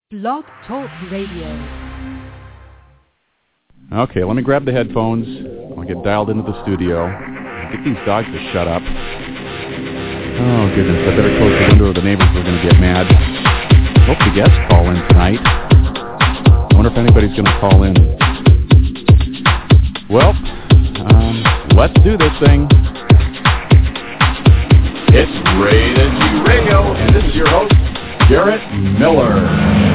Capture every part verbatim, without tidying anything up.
Blog Talk Radio. Okay, let me grab the headphones. I'll get dialed into the studio. Get these dogs to shut up. Oh, goodness, I better close the window or the neighbors are going to get mad. Hope the guests call in tonight. I wonder if anybody's going to call in. Well, um, let's do this thing. It's Rated G Radio, and this is your host, Garrett Miller.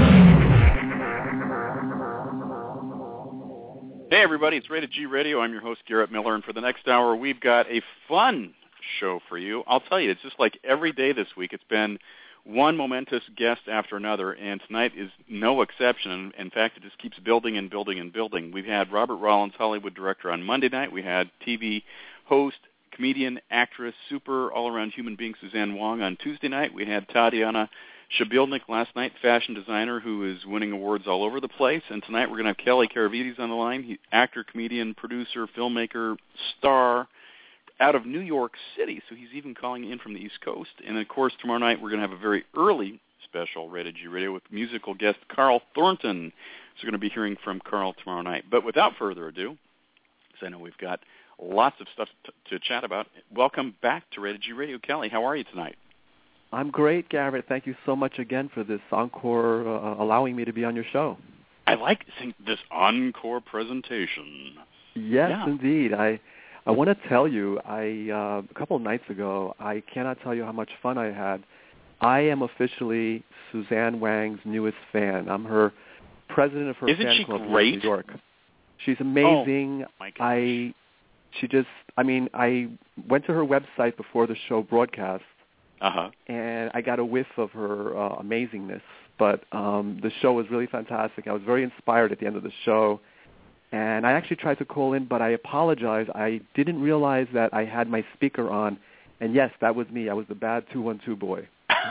Hey everybody, it's Rated G Radio. I'm your host, Garrett Miller, and for the next hour we've got a fun show for you. I'll tell you, it's just like every day this week. It's been one momentous guest after another, and tonight is no exception. In fact, it just keeps building and building and building. We've had Robert Rollins, Hollywood director, on Monday night. We had T V host, comedian, actress, super all-around human being Suzanne Wong on Tuesday night. We had Tatiana Shabilnik last night, fashion designer who is winning awards all over the place. And tonight we're going to have Kelly Karavides on the line. He, actor, comedian, producer, filmmaker, star out of New York City. So he's even calling in from the East Coast. And, of course, tomorrow night we're going to have a very early special Rated G Radio with musical guest Carl Thornton. So we're going to be hearing from Carl tomorrow night. But without further ado, because I know we've got lots of stuff t- to chat about, welcome back to Rated G Radio. Kelly, how are you tonight? I'm great, Garrett. Thank you so much again for this encore, uh, allowing me to be on your show. I like this encore presentation. Yes, yeah. indeed. I I want to tell you, I uh, a couple of nights ago, I cannot tell you how much fun I had. I am officially Suzanne Wang's newest fan. I'm her president of her Isn't fan she club great? in New York. She's amazing. Oh, my gosh. I she just I mean I went to her website before the show broadcast. Uh-huh. And I got a whiff of her uh, amazingness. But um, the show was really fantastic. I was very inspired at the end of the show. And I actually tried to call in, but I apologize. I didn't realize that I had my speaker on. And, yes, that was me. I was the bad two one two boy.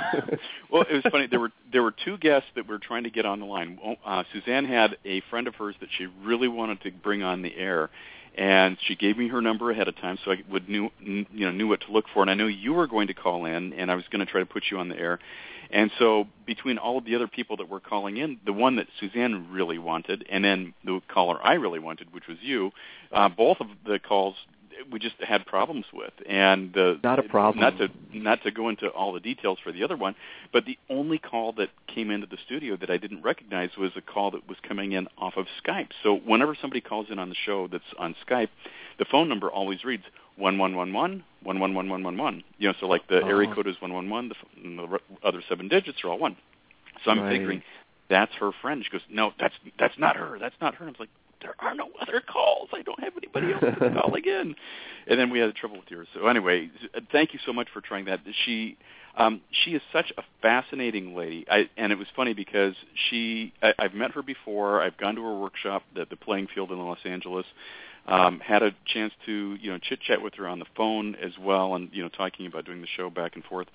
Well, it was funny. There were there were two guests that were trying to get on the line. Uh, Suzanne had a friend of hers that she really wanted to bring on the air. And she gave me her number ahead of time, so I would knew you know knew what to look for. And I knew you were going to call in, and I was going to try to put you on the air. And so between all of the other people that were calling in, the one that Suzanne really wanted, and then the caller I really wanted, which was you, uh, both of the calls we just had problems with. And uh, not a problem. Not to not to go into all the details for the other one, but the only call that came into the studio that I didn't recognize was a call that was coming in off of Skype. So whenever somebody calls in on the show that's on Skype, the phone number always reads one one one one one one one one one one. You know, so like the oh. area code is one one one, the, and the other seven digits are all one. So I'm right. figuring that's her friend. She goes, no, that's that's not her. That's not her. And I was like, there are no other calls. I don't have anybody else to call again. And then we had trouble with yours. So anyway, thank you so much for trying that. She um, she is such a fascinating lady. I, and it was funny because she I, I've met her before. I've gone to her workshop at the Playing Field in Los Angeles. Um, had a chance to you know chit chat with her on the phone as well, and you know talking about doing the show back and forth.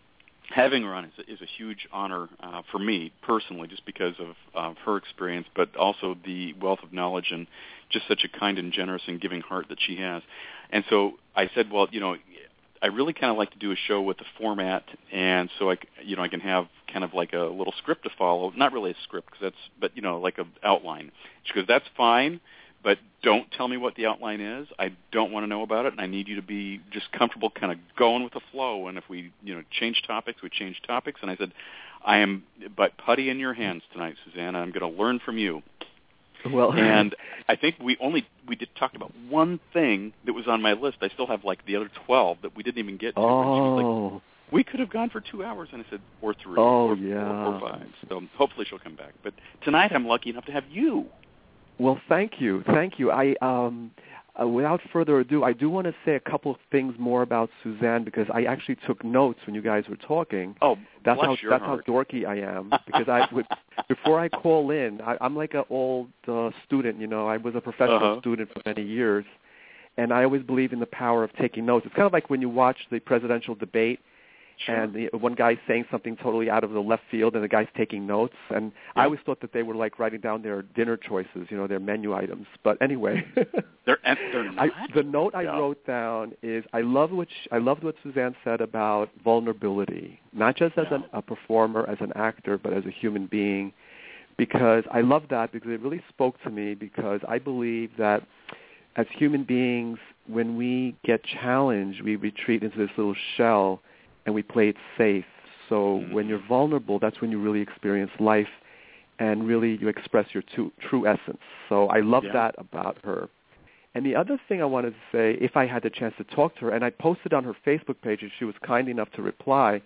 Having her on is a, is a huge honor uh, for me personally, just because of uh, her experience, but also the wealth of knowledge and just such a kind and generous and giving heart that she has. And so I said, well, you know, I really kind of like to do a show with a format, and so I, you know, I can have kind of like a little script to follow. Not really a script, because that's, but you know, like an outline. She goes, that's fine. But don't tell me what the outline is. I don't want to know about it, and I need you to be just comfortable kind of going with the flow. And if we, you know, change topics, we change topics. And I said, I am but putty in your hands tonight, Suzanne. I'm going to learn from you. Well, and I think we only we did talk about one thing that was on my list. I still have like the other twelve that we didn't even get to. Oh. And she was like, we could have gone for two hours. And I said, or three, oh, or, yeah. or, or five. So hopefully she'll come back. But tonight I'm lucky enough to have you. Well, thank you, thank you. I, um, uh, without further ado, I do want to say a couple of things more about Suzanne because I actually took notes when you guys were talking. Oh, that's bless how your that's heart. how dorky I am. Because I, would, before I call in, I, I'm like an old uh, student. You know, I was a professional uh-huh. student for many years, and I always believe in the power of taking notes. It's kind of like when you watch the presidential debate. Sure. And the, one guy's saying something totally out of the left field, and the guy's taking notes. And yeah. I always thought that they were like writing down their dinner choices, you know, their menu items. But anyway, they're, they're not. I, the note I yeah. wrote down is I love what she, I loved what Suzanne said about vulnerability, not just as yeah. an, a performer, as an actor, but as a human being. because I love that because it really spoke to me because I believe that as human beings, when we get challenged, we retreat into this little shell and we play it safe. So when you're vulnerable, that's when you really experience life and really you express your true, true essence. So I love Yeah. that about her. And the other thing I wanted to say, if I had the chance to talk to her, and I posted on her Facebook page, and she was kind enough to reply,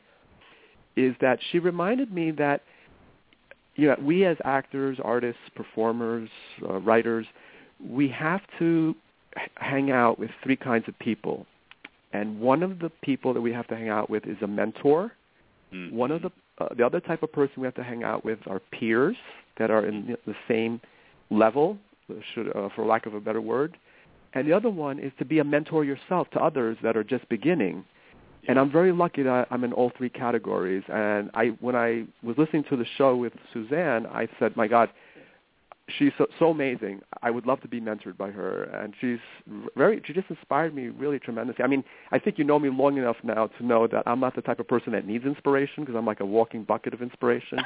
is that she reminded me that, you know, we as actors, artists, performers, uh, writers, we have to h- hang out with three kinds of people. And one of the people that we have to hang out with is a mentor. Mm-hmm. One of the uh, the other type of person we have to hang out with are peers that are in the same level, should, uh, for lack of a better word. And the other one is to be a mentor yourself to others that are just beginning. Yeah. And I'm very lucky that I'm in all three categories. And I, when I was listening to the show with Suzanne, I said, my God, she's so, so amazing. I would love to be mentored by her. And she's very, she just inspired me really tremendously. I mean, I think you know me long enough now to know that I'm not the type of person that needs inspiration because I'm like a walking bucket of inspiration.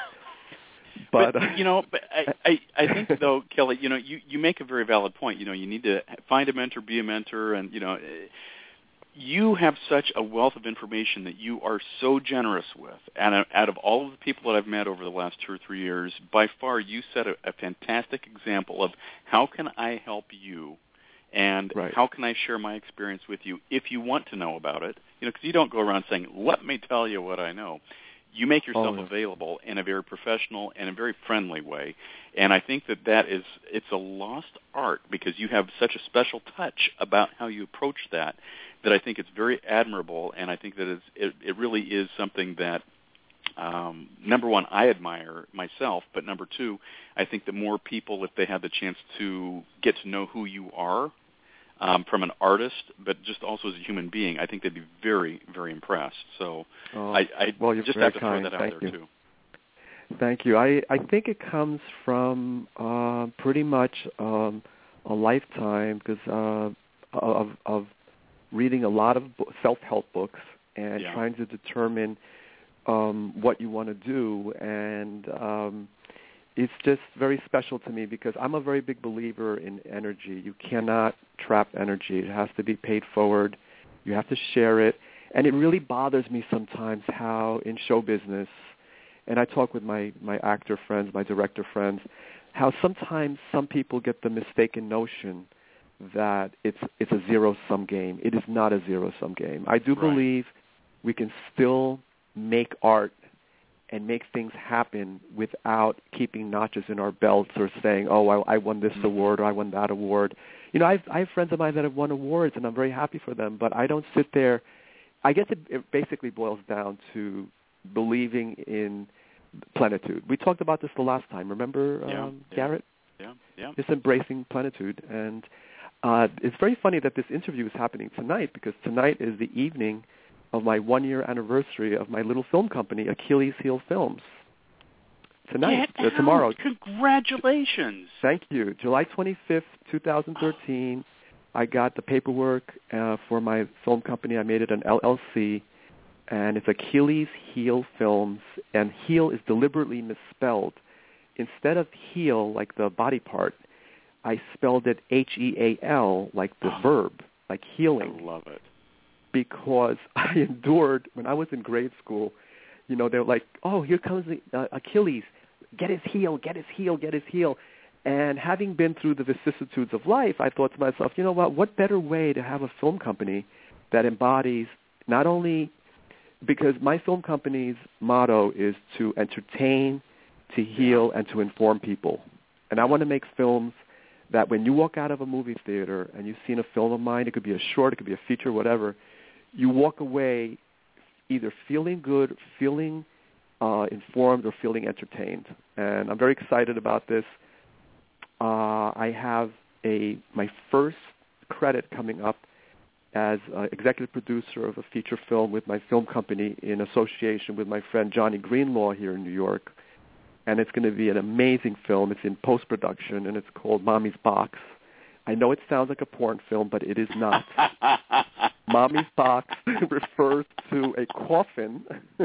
But, But, you know, but I, I, I think though, Kelly, you know, you, you make a very valid point. You know, you need to find a mentor, be a mentor, and you know, you have such a wealth of information that you are so generous with. And out of all of the people that I've met over the last two or three years, by far you set a, a fantastic example of how can I help you, and right. how can I share my experience with you if you want to know about it. You know, because you don't go around saying, "Let me tell you what I know." You make yourself oh, yeah. available in a very professional and a very friendly way. And I think that that is, it's a lost art because you have such a special touch about how you approach that, that I think it's very admirable. And I think that it's, it, it really is something that, um, number one, I admire myself, but number two, I think that more people, if they have the chance to get to know who you are, Um, from an artist, but just also as a human being, I think they'd be very, very impressed. So oh, I, I well, you're just very have to kind. throw that out Thank there, you. too. Thank you. I, I think it comes from uh, pretty much um, a lifetime because uh, of, of reading a lot of bo- self-help books and Yeah. trying to determine um, what you want to do. And um, it's just very special to me because I'm a very big believer in energy. You cannot trap energy. It has to be paid forward. You have to share it. And it really bothers me sometimes how in show business, and I talk with my, my actor friends, my director friends, how sometimes some people get the mistaken notion that it's it's a zero-sum game. It is not a zero-sum game. I do Right. believe we can still make art and make things happen without keeping notches in our belts or saying, oh, I, I won this Mm-hmm. award or I won that award. You know, I've, I have friends of mine that have won awards, and I'm very happy for them, but I don't sit there. I guess it, it basically boils down to believing in plenitude. We talked about this the last time. Remember, Yeah, um, yeah. Garrett? Yeah, yeah. Just embracing plenitude. And uh, it's very funny that this interview is happening tonight because tonight is the evening of my one-year anniversary of my little film company, Achilles Heel Films. Tonight, Get uh, tomorrow. Congratulations. Thank you. July twenty-fifth, twenty thirteen, I got the paperwork uh, for my film company. I made it an L L C, and it's Achilles Heel Films, and heel is deliberately misspelled. Instead of heel, like the body part, I spelled it H E A L, like the verb, like healing. I love it. Because I endured, when I was in grade school, you know, they're like, oh, here comes the, uh, Achilles. Get his heel, get his heel, get his heel. And having been through the vicissitudes of life, I thought to myself, you know what, what better way to have a film company that embodies not only, because my film company's motto is to entertain, to heal, and to inform people. And I want to make films that when you walk out of a movie theater and you've seen a film of mine, it could be a short, it could be a feature, whatever, you walk away either feeling good, feeling uh, informed, or feeling entertained. And I'm very excited about this. Uh, I have a my first credit coming up as uh, executive producer of a feature film with my film company in association with my friend Johnny Greenlaw here in New York. And it's going to be an amazing film. It's in post-production, and it's called Mommy's Box. I know it sounds like a porn film, but it is not. Mommy's Box refers to a coffin.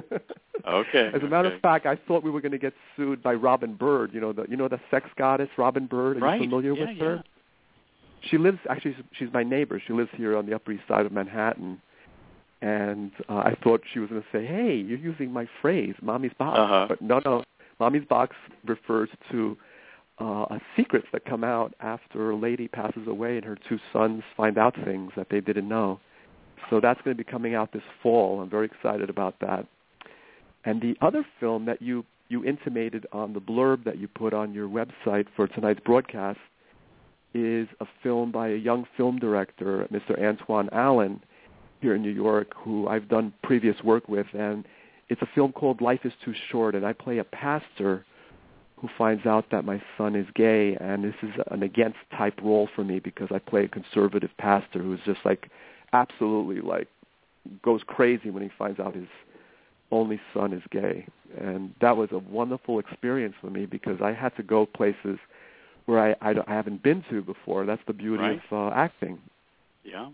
Okay. As a matter okay. of fact, I thought we were going to get sued by Robin Bird. You know the you know the sex goddess Robin Bird. Are right. you familiar yeah, with yeah. her? She lives actually. She's my neighbor. She lives here on the Upper East Side of Manhattan. And uh, I thought she was going to say, "Hey, you're using my phrase, Mommy's Box." Uh-huh. But no, no. Mommy's Box refers to uh, secrets that come out after a lady passes away and her two sons find out things that they didn't know. So that's going to be coming out this fall. I'm very excited about that. And the other film that you, you intimated on the blurb that you put on your website for tonight's broadcast is a film by a young film director, Mister Antoine Allen, here in New York, who I've done previous work with. And it's a film called Life is Too Short, and I play a pastor who finds out that my son is gay, and this is an against type role for me because I play a conservative pastor who's just like absolutely like goes crazy when he finds out his only son is gay. And that was a wonderful experience for me because I had to go places where I, I, I haven't been to before. That's the beauty right. of uh, acting. Yeah.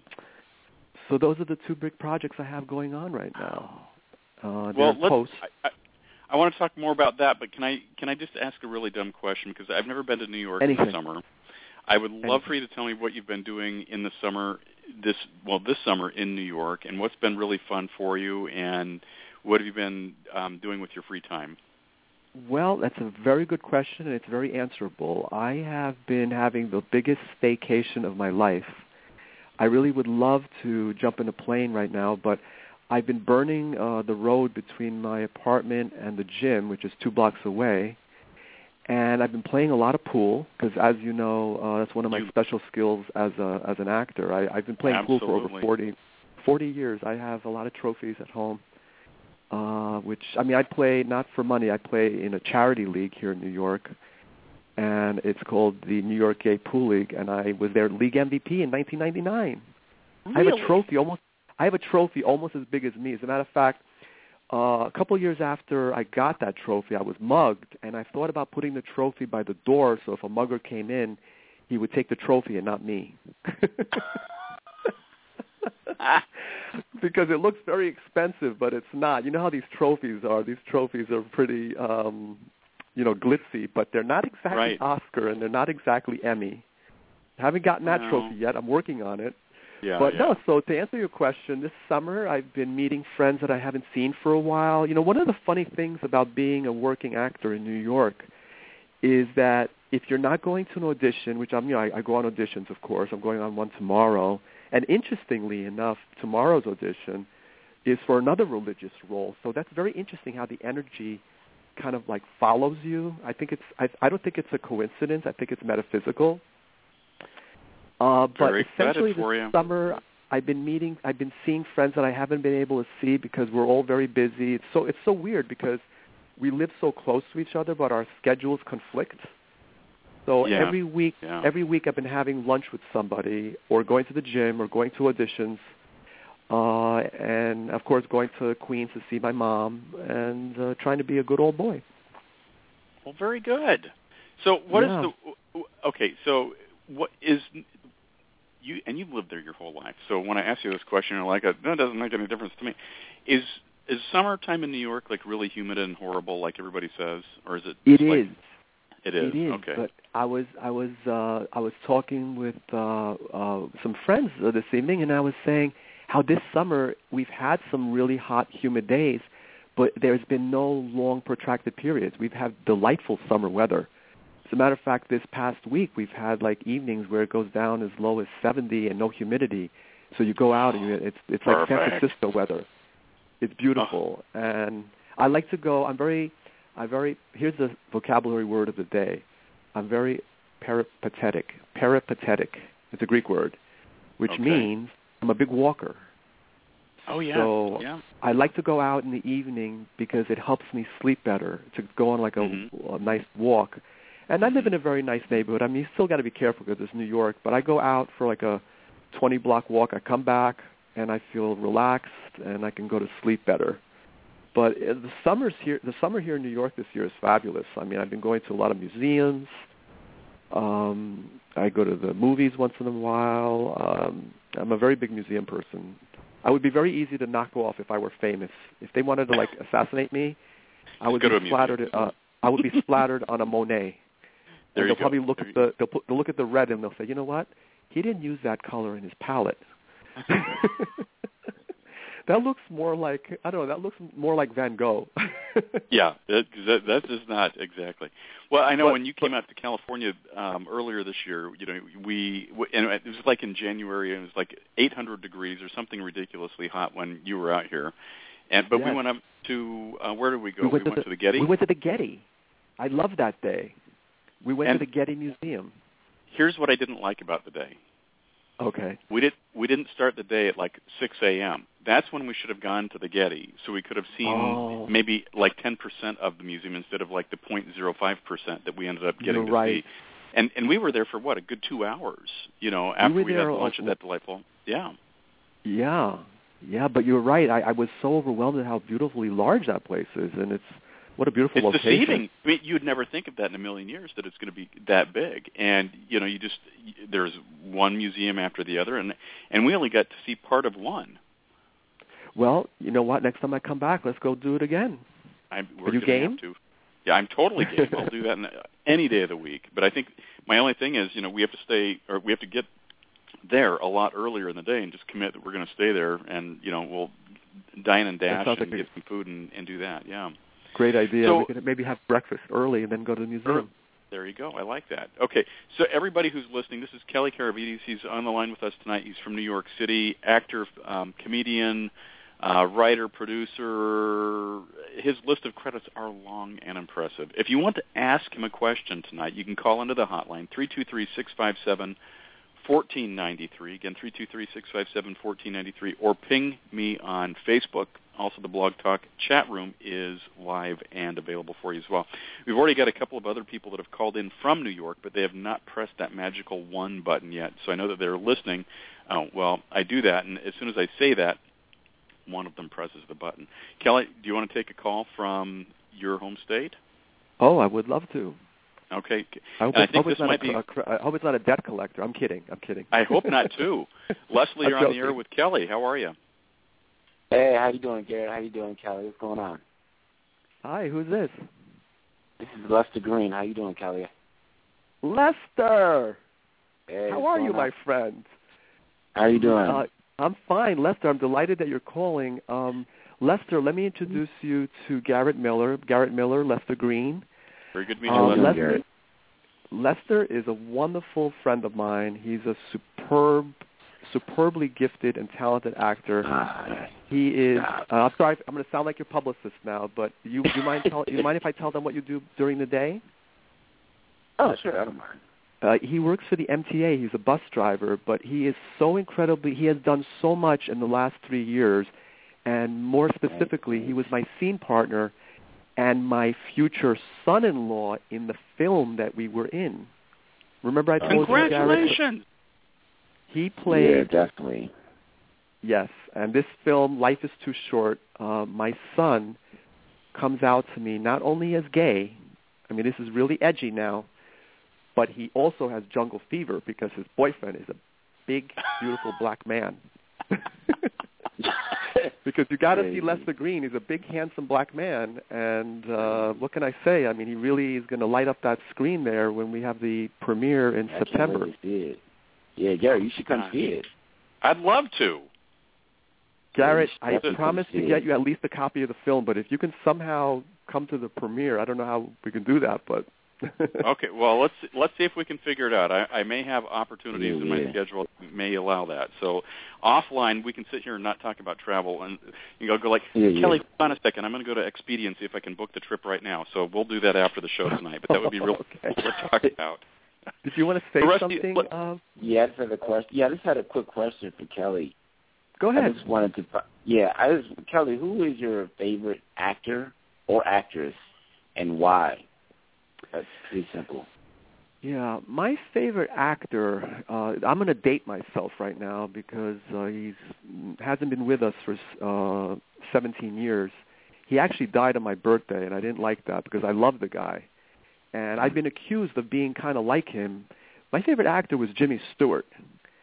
So those are the two big projects I have going on right now. Uh, well, they're let's, post. I, I, I want to talk more about that, but can I can I just ask a really dumb question because I've never been to New York Anything. this summer. I would love Anything. for you to tell me what you've been doing in the summer, this well, this summer in New York, and what's been really fun for you, and what have you been um, doing with your free time? Well, that's a very good question, and it's very answerable. I have been having the biggest staycation of my life. I really would love to jump in a plane right now, but I've been burning uh, the road between my apartment and the gym, which is two blocks away, and I've been playing a lot of pool because, as you know, uh, that's one of my You, special skills as a as an actor. I, I've been playing absolutely. pool for over forty, forty years. I have a lot of trophies at home, uh, which, I mean, I play not for money. I play in a charity league here in New York, and it's called the New York Gay Pool League, and I was their league M V P in nineteen ninety-nine. Really? I have a trophy almost. I have a trophy almost as big as me. As a matter of fact, uh, a couple of years after I got that trophy, I was mugged, and I thought about putting the trophy by the door so if a mugger came in, he would take the trophy and not me. Because it looks very expensive, but it's not. You know how these trophies are. These trophies are pretty, um, you know, glitzy, but they're not exactly right. Oscar, and they're not exactly Emmy. I haven't gotten that no. trophy yet. I'm working on it. Yeah, but yeah. no, so to answer your question, this summer I've been meeting friends that I haven't seen for a while. You know, one of the funny things about being a working actor in New York is that if you're not going to an audition, which I'm, you know, I, I go on auditions, of course. I'm going on one tomorrow. And interestingly enough, tomorrow's audition is for another religious role. So that's very interesting how the energy kind of like follows you. I think it's, I, I don't think it's a coincidence. I think it's metaphysical. Uh, but Very essentially for this you. summer, I've been meeting, I've been seeing friends that I haven't been able to see because we're all very busy. It's so it's so weird because we live so close to each other, but our schedules conflict. So yeah. every week, yeah. every week I've been having lunch with somebody, or going to the gym, or going to auditions, uh, and of course going to Queens to see my mom, and uh, trying to be a good old boy. Well, very good. So what yeah. is the okay? So what is you and you've lived there your whole life. So when I ask you this question, you're like, that doesn't make any difference to me. Is is summertime in New York like really humid and horrible, like everybody says, or is it? It like, is. It is. It is. Okay. But I was I was uh, I was talking with uh, uh, some friends uh, this evening, and I was saying how this summer we've had some really hot, humid days, but there's been no long, protracted periods. We've had delightful summer weather. As a matter of fact, this past week we've had like evenings where it goes down as low as seventy and no humidity. So you go out and you, it's it's like Perfect. San Francisco weather. It's beautiful, oh. and I like to go. I'm very, I very. Here's the vocabulary word of the day. I'm very peripatetic. Peripatetic. It's a Greek word, which okay. means I'm a big walker. Oh yeah. So yeah. I like to go out in the evening because it helps me sleep better. To go on like a, mm-hmm. a nice walk. And I live in a very nice neighborhood. I mean, you still got to be careful because it's New York. But I go out for like a twenty block walk. I come back and I feel relaxed and I can go to sleep better. But the summers here, the summer here in New York this year is fabulous. I mean, I've been going to a lot of museums. Um, I go to the movies once in a while. Um, I'm a very big museum person. I would be very easy to knock off if I were famous. If they wanted to like assassinate me, I would Just be splattered. Uh, I would be splattered on a Monet. There and you they'll go. probably look there at the they'll, put, they'll look at the red and they'll say, you know what? He didn't use that color in his palette. That looks more like I don't know. That looks more like Van Gogh. Yeah, that, that, that is not exactly. Well, I know but, when you came but, out to California um, earlier this year, you know, we and it was like in January, and it was like eight hundred degrees or something ridiculously hot when you were out here. And but yes. we went up to uh, where did we go? We went, we to, went the, to the Getty. We went to the Getty. I loved that day. We went and to the Getty Museum. Here's what I didn't like about the day. Okay. We did. We didn't start the day at like six a.m. That's when we should have gone to the Getty, so we could have seen oh. maybe like ten percent of the museum instead of like the zero point zero five percent that we ended up getting You're to right. see. And and we were there for what, a good two hours, you know, after we, we there, had lunch uh, at that delightful. Yeah. Yeah, yeah. But you're right. I, I was so overwhelmed at how beautifully large that place is, and it's what a beautiful it's location. It's deceiving. I mean, you'd never think of that in a million years that it's going to be that big. And you know, you just there's one museum after the other, and and we only got to see part of one. Well, you know what? Next time I come back, let's go do it again. I'm, we're Are you gonna game? Have to. Yeah, I'm totally game. I'll do that in, any day of the week. But I think my only thing is, you know, we have to stay, or we have to get there a lot earlier in the day and just commit that we're going to stay there, and you know, we'll dine and dash and like get some food and, and do that. Yeah. Great idea. So, we could maybe have breakfast early and then go to the museum. There you go. I like that. Okay, so everybody who's listening, this is Kelly Karavides. He's on the line with us tonight. He's from New York City, actor, um, comedian, uh, writer, producer. His list of credits are long and impressive. If you want to ask him a question tonight, you can call into the hotline, three two three, six five seven, one four nine three. Again, three two three, six five seven, one four nine three. Or ping me on Facebook. Also, the Blog Talk chat room is live and available for you as well. We've already got a couple of other people that have called in from New York, but they have not pressed that magical one button yet. So I know that they're listening. Oh, well, I do that, and as soon as I say that, one of them presses the button. Kelly, do you want to take a call from your home state? Oh, I would love to. Okay. I hope, and I it's, think hope this it's might not be. A, I hope it's not a debt collector. I'm kidding. I'm kidding. I hope not, too. Leslie, I'm you're on the joking. air with Kelly. How are you? Hey, how you doing, Garrett? How you doing, Kelly? What's going on? Hi, who's this? This is Lester Green. How you doing, Kelly? Lester. Hey, How what's are going you, on? my friend? How you doing? Uh, I'm fine, Lester. I'm delighted that you're calling. Um, Lester, let me introduce you to Garrett Miller. Garrett Miller, Lester Green. Very good meeting Uh, you, Leslie. Lester, Garrett. Lester is a wonderful friend of mine. He's a superb, superbly gifted and talented actor. Ah, He is. Stop. Uh, I'm sorry, I'm going to sound like your publicist now, but you, you mind tell, you mind if I tell them what you do during the day? oh, sure, I don't mind. Uh, he works for the M T A. He's a bus driver, but he is so incredibly. He has done so much in the last three years, and more specifically, he was my scene partner and my future son-in-law in the film that we were in. Remember, I told you, Garrett? Congratulations! He Yeah, played. definitely. Yes, and this film, Life is Too Short, uh, my son comes out to me not only as gay, I mean, this is really edgy now, but he also has jungle fever because his boyfriend is a big, beautiful black man. Because you got to see Lester Green. He's a big, handsome black man, and uh, what can I say? I mean, he really is going to light up that screen there when we have the premiere in I September. can't wait to see it. Yeah, Garrett, you should come see it. I'd love to. Garrett, Yeah, I you should promise to see get it. you at least a copy of the film, but if you can somehow come to the premiere, I don't know how we can do that, but... Okay, well, let's let's see if we can figure it out. I, I may have opportunities Yeah, in my yeah. schedule that may allow that. So offline, we can sit here and not talk about travel, and you know, go like, Yeah, yeah. Kelly, hold on a second. I'm going to go to Expedia and see if I can book the trip right now. So we'll do that after the show tonight. But that would be real Okay. cool to talk about. Did you want to say The rest of you- something? what- Uh, Yeah, I just had a question. Yeah, I just had a quick question for Kelly. go I ahead. just wanted to. fi- Yeah, I just Kelly, who is your favorite actor or actress, and why? That's pretty simple. Yeah, my favorite actor, uh, I'm going to date myself right now because uh, he's hasn't been with us for uh, seventeen years. He actually died on my birthday, and I didn't like that because I love the guy. And I've been accused of being kind of like him. My favorite actor was Jimmy Stewart.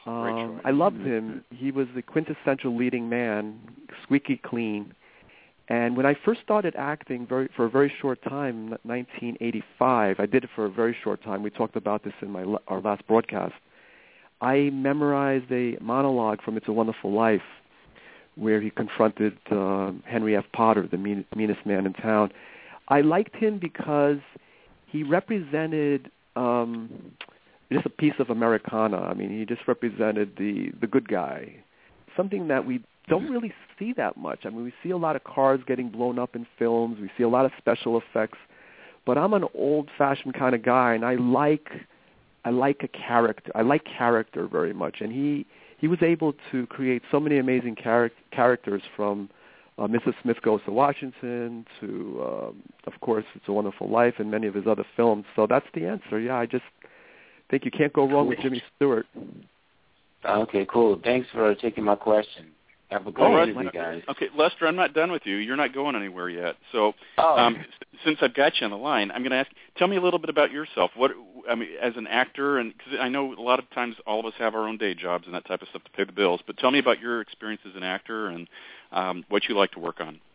great Um, choice. I loved him. He was the quintessential leading man, squeaky clean. And when I first started acting very, for a very short time, nineteen eighty-five, I did it for a very short time. We talked about this in my our last broadcast. I memorized a monologue from It's a Wonderful Life where he confronted uh, Henry F. Potter, the mean, meanest man in town. I liked him because he represented um, just a piece of Americana. I mean, he just represented the, the good guy, something that we don't really see that much. I mean, we see a lot of cars getting blown up in films. We see a lot of special effects. But I'm an old-fashioned kind of guy, and I like I like a character. I like character very much, and he he was able to create so many amazing char- characters from uh, Missus Smith Goes to Washington to, um, of course, It's a Wonderful Life and many of his other films. So that's the answer. Yeah, I just think you can't go wrong with Jimmy Stewart. Okay, cool. Thanks for taking my question. Have a great All right. interview, guys. Okay, Lester, I'm not done with you. You're not going anywhere yet. So, Oh. um, s- since I've got you on the line, I'm going to ask. Tell me a little bit about yourself. What I mean, as an actor, and because I know a lot of times all of us have our own day jobs and that type of stuff to pay the bills. But tell me about your experience as an actor and um, what you like to work on.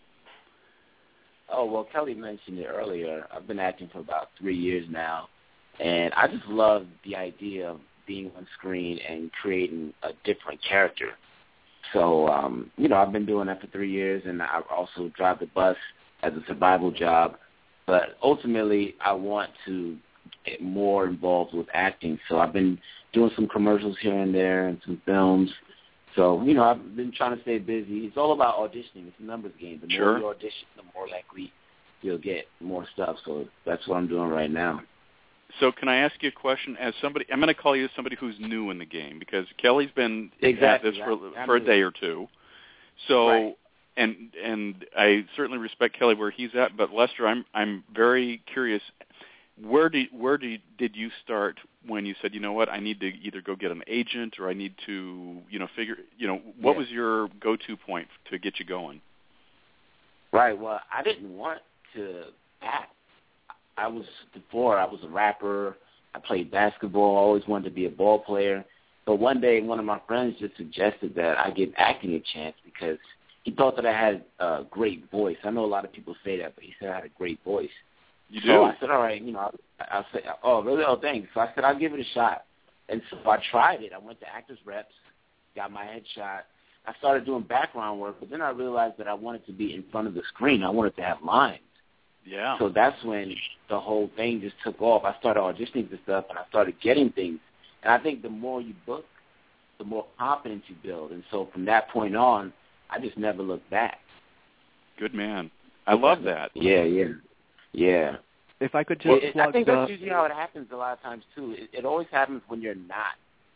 Oh, well, Kelly mentioned it earlier. I've been acting for about three years now, and I just love the idea of being on screen and creating a different character. So, um, you know, I've been doing that for three years, and I also drive the bus as a survival job. But ultimately, I want to get more involved with acting. So I've been doing some commercials here and there and some films. So, you know, I've been trying to stay busy. It's all about auditioning. It's a numbers game. The Sure. more you audition, the more likely you'll get more stuff. So that's what I'm doing right now. So can I ask you a question? As somebody, I'm going to call you as somebody who's new in the game because Kelly's been Exactly. at this for, I'm for a new. day or two. So, Right. and and I certainly respect Kelly where he's at. But Lester, I'm I'm very curious. Where did where did did you start when you said, you know what, I need to either go get an agent or I need to, you know, figure, you know, what Yeah. was your go-to point to get you going? Right. Well, I didn't want to act. I was before I was a rapper. I played basketball. I always wanted to be a ball player. But one day, one of my friends just suggested that I give acting a chance because he thought that I had a great voice. I know a lot of people say that, but he said I had a great voice. You So do? I said, all right, you know, I, I said, oh, really? Oh, thanks. So I said, I'll give it a shot. And so I tried it. I went to Actors Reps, got my headshot. I started doing background work, but then I realized that I wanted to be in front of the screen. I wanted to have lines. Yeah. So that's when the whole thing just took off. I started auditioning for stuff, and I started getting things. And I think the more you book, the more confidence you build. And so from that point on, I just never looked back. Good man. I love that. Yeah, yeah, yeah. If I could just Well, it, plug I think the, that's usually how it happens a lot of times, too. It, it always happens when you're not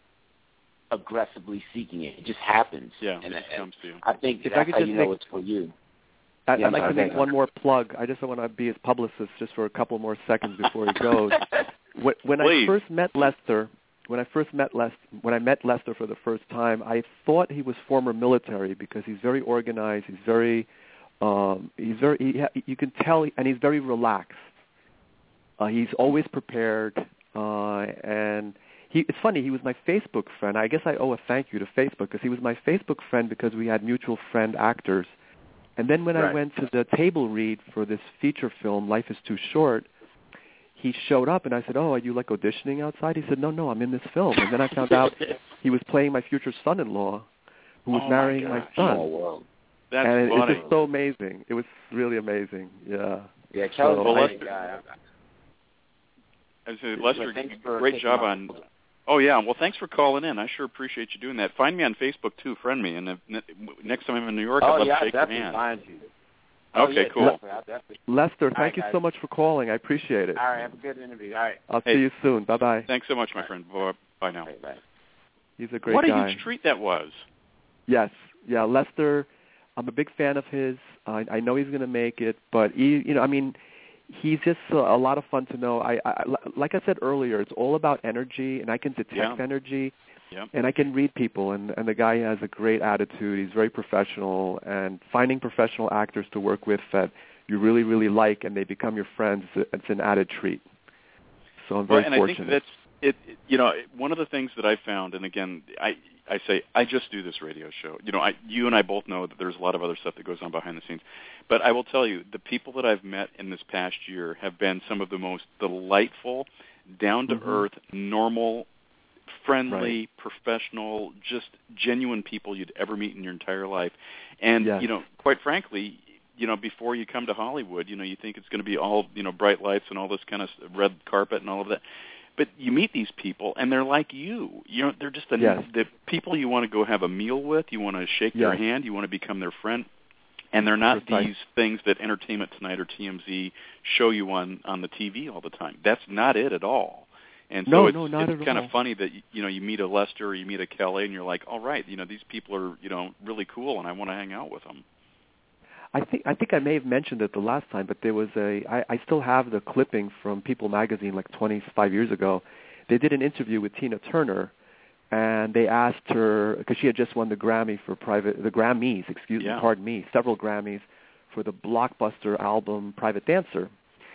aggressively seeking it. It just happens. Yeah, and it just I, comes to you. I think If that's I could how just you know make- it's for you. I, Yeah, I'd like sorry, to make go one ahead. more plug. I just don't want to be his publicist just for a couple more seconds before he goes. When, when I Please. first met Lester, when I first met Lester, when I met Lester for the first time, I thought he was former military because he's very organized. He's very, um, he's very. He, you can tell, and he's very relaxed. Uh, he's always prepared, uh, and he. It's funny. He was my Facebook friend. I guess I owe a thank you to Facebook because he was my Facebook friend because we had mutual friend actors. And then when Right. I went to the table read for this feature film, Life is Too Short, he showed up and I said, oh, are you like auditioning outside? He said, no, no, I'm in this film. And then I found out he was playing my future son-in-law who was Oh, my marrying my, gosh. son. Oh, well. That's and it, it was funny. just so amazing. It was really amazing. Yeah. Yeah, Kelly's So- a Well, great Lester- guy. I said, Yeah, Lester, thanks for great taking job my on. call. Oh yeah, well, thanks for calling in. I sure appreciate you doing that. Find me on Facebook too, friend me, and if, next time I'm in New York, Oh, I'd love yeah, to shake your definitely hand. find you. Oh, Okay, yeah, cool. Definitely, I'll definitely. Lester, All thank right, you guys. so much for calling. I appreciate it. All right, have a good interview. All right. I'll Hey. see you soon. Bye-bye. Thanks so much, my friend. Bye, bye now. All right, bye. He's a great What guy. a huge treat that was. Yes, yeah, Lester. I'm a big fan of his. I, I know he's going to make it, but he, you know, I mean, he's just a, a lot of fun to know. I, I, like I said earlier, it's all about energy, and I can detect Yeah. energy, Yeah. and I can read people. And, and the guy has a great attitude. He's very professional, and finding professional actors to work with that you really, really like, and they become your friends, it's an added treat. So I'm very Well, and fortunate. I think that's it, it, you know, one of the things that I found, and again, I, I say I just do this radio show. You know, I, you and I both know that there's a lot of other stuff that goes on behind the scenes. But I will tell you, the people that I've met in this past year have been some of the most delightful, down-to-earth, mm-hmm. normal, friendly, right. professional, just genuine people you'd ever meet in your entire life. And, yes. you know, quite frankly, you know, before you come to Hollywood, you know, you think it's going to be all, you know, bright lights and all this kind of red carpet and all of that. But you meet these people, and they're like you. You know, they're just the, yes. the people you want to go have a meal with. You want to shake yes. their hand. You want to become their friend. And they're not Precise. these things that Entertainment Tonight or T M Z show you on, on the T V all the time. That's not it at all. And so no, it's, no, not it's at kind all. of funny that, you know, you meet a Lester or you meet a Kelly, and you're like, all right, you know, these people are, you know, really cool, and I want to hang out with them. I think I think I may have mentioned it the last time, but there was a I, I still have the clipping from People magazine like twenty-five years ago. They did an interview with Tina Turner, and they asked her because she had just won the Grammy for private the Grammys, excuse yeah. me, pardon me, several Grammys for the blockbuster album Private Dancer.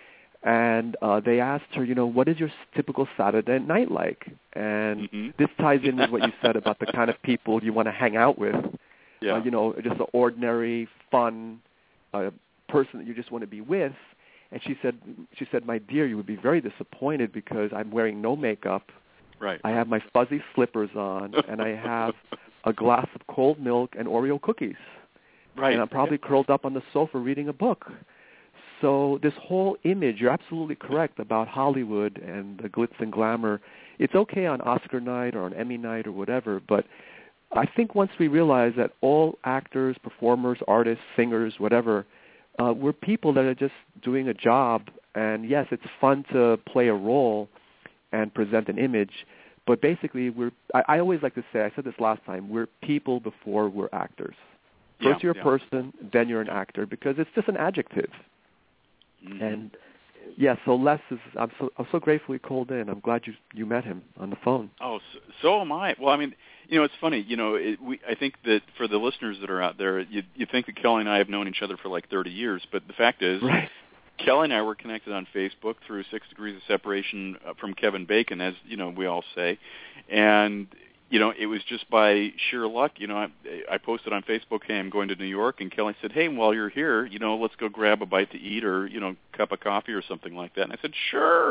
And uh, they asked her, you know, what is your typical Saturday night like? And mm-hmm. this ties in with what you said about the kind of people you want to hang out with. Yeah. Uh, you know, just an ordinary, fun uh, person that you just want to be with. And she said, she said, my dear, you would be very disappointed because I'm wearing no makeup. Right. I have my fuzzy slippers on, and I have a glass of cold milk and Oreo cookies. Right. And I'm probably curled up on the sofa reading a book. So this whole image, you're absolutely correct about Hollywood and the glitz and glamour. It's okay on Oscar night or on Emmy night or whatever, but I think once we realize that all actors, performers, artists, singers, whatever, uh, we're people that are just doing a job. And yes, it's fun to play a role and present an image, but basically we're, I, I always like to say, I said this last time, we're people before we're actors. First yeah, you're a yeah. person, then you're an actor, because it's just an adjective. Mm-hmm. And yeah, so Les is. I'm so I'm so grateful he called in. I'm glad you you met him on the phone. Oh, so, so am I. Well, I mean, you know, it's funny. You know, it, we I think that for the listeners that are out there, you you think that Kelly and I have known each other for like thirty years, but the fact is, right. Kelly and I were connected on Facebook through Six Degrees of Separation from Kevin Bacon, as you know, we all say, and. You know, it was just by sheer luck. You know, I, I posted on Facebook, hey, I'm going to New York, and Kelly said, hey, while you're here, you know, let's go grab a bite to eat or, you know, cup of coffee or something like that. And I said, sure.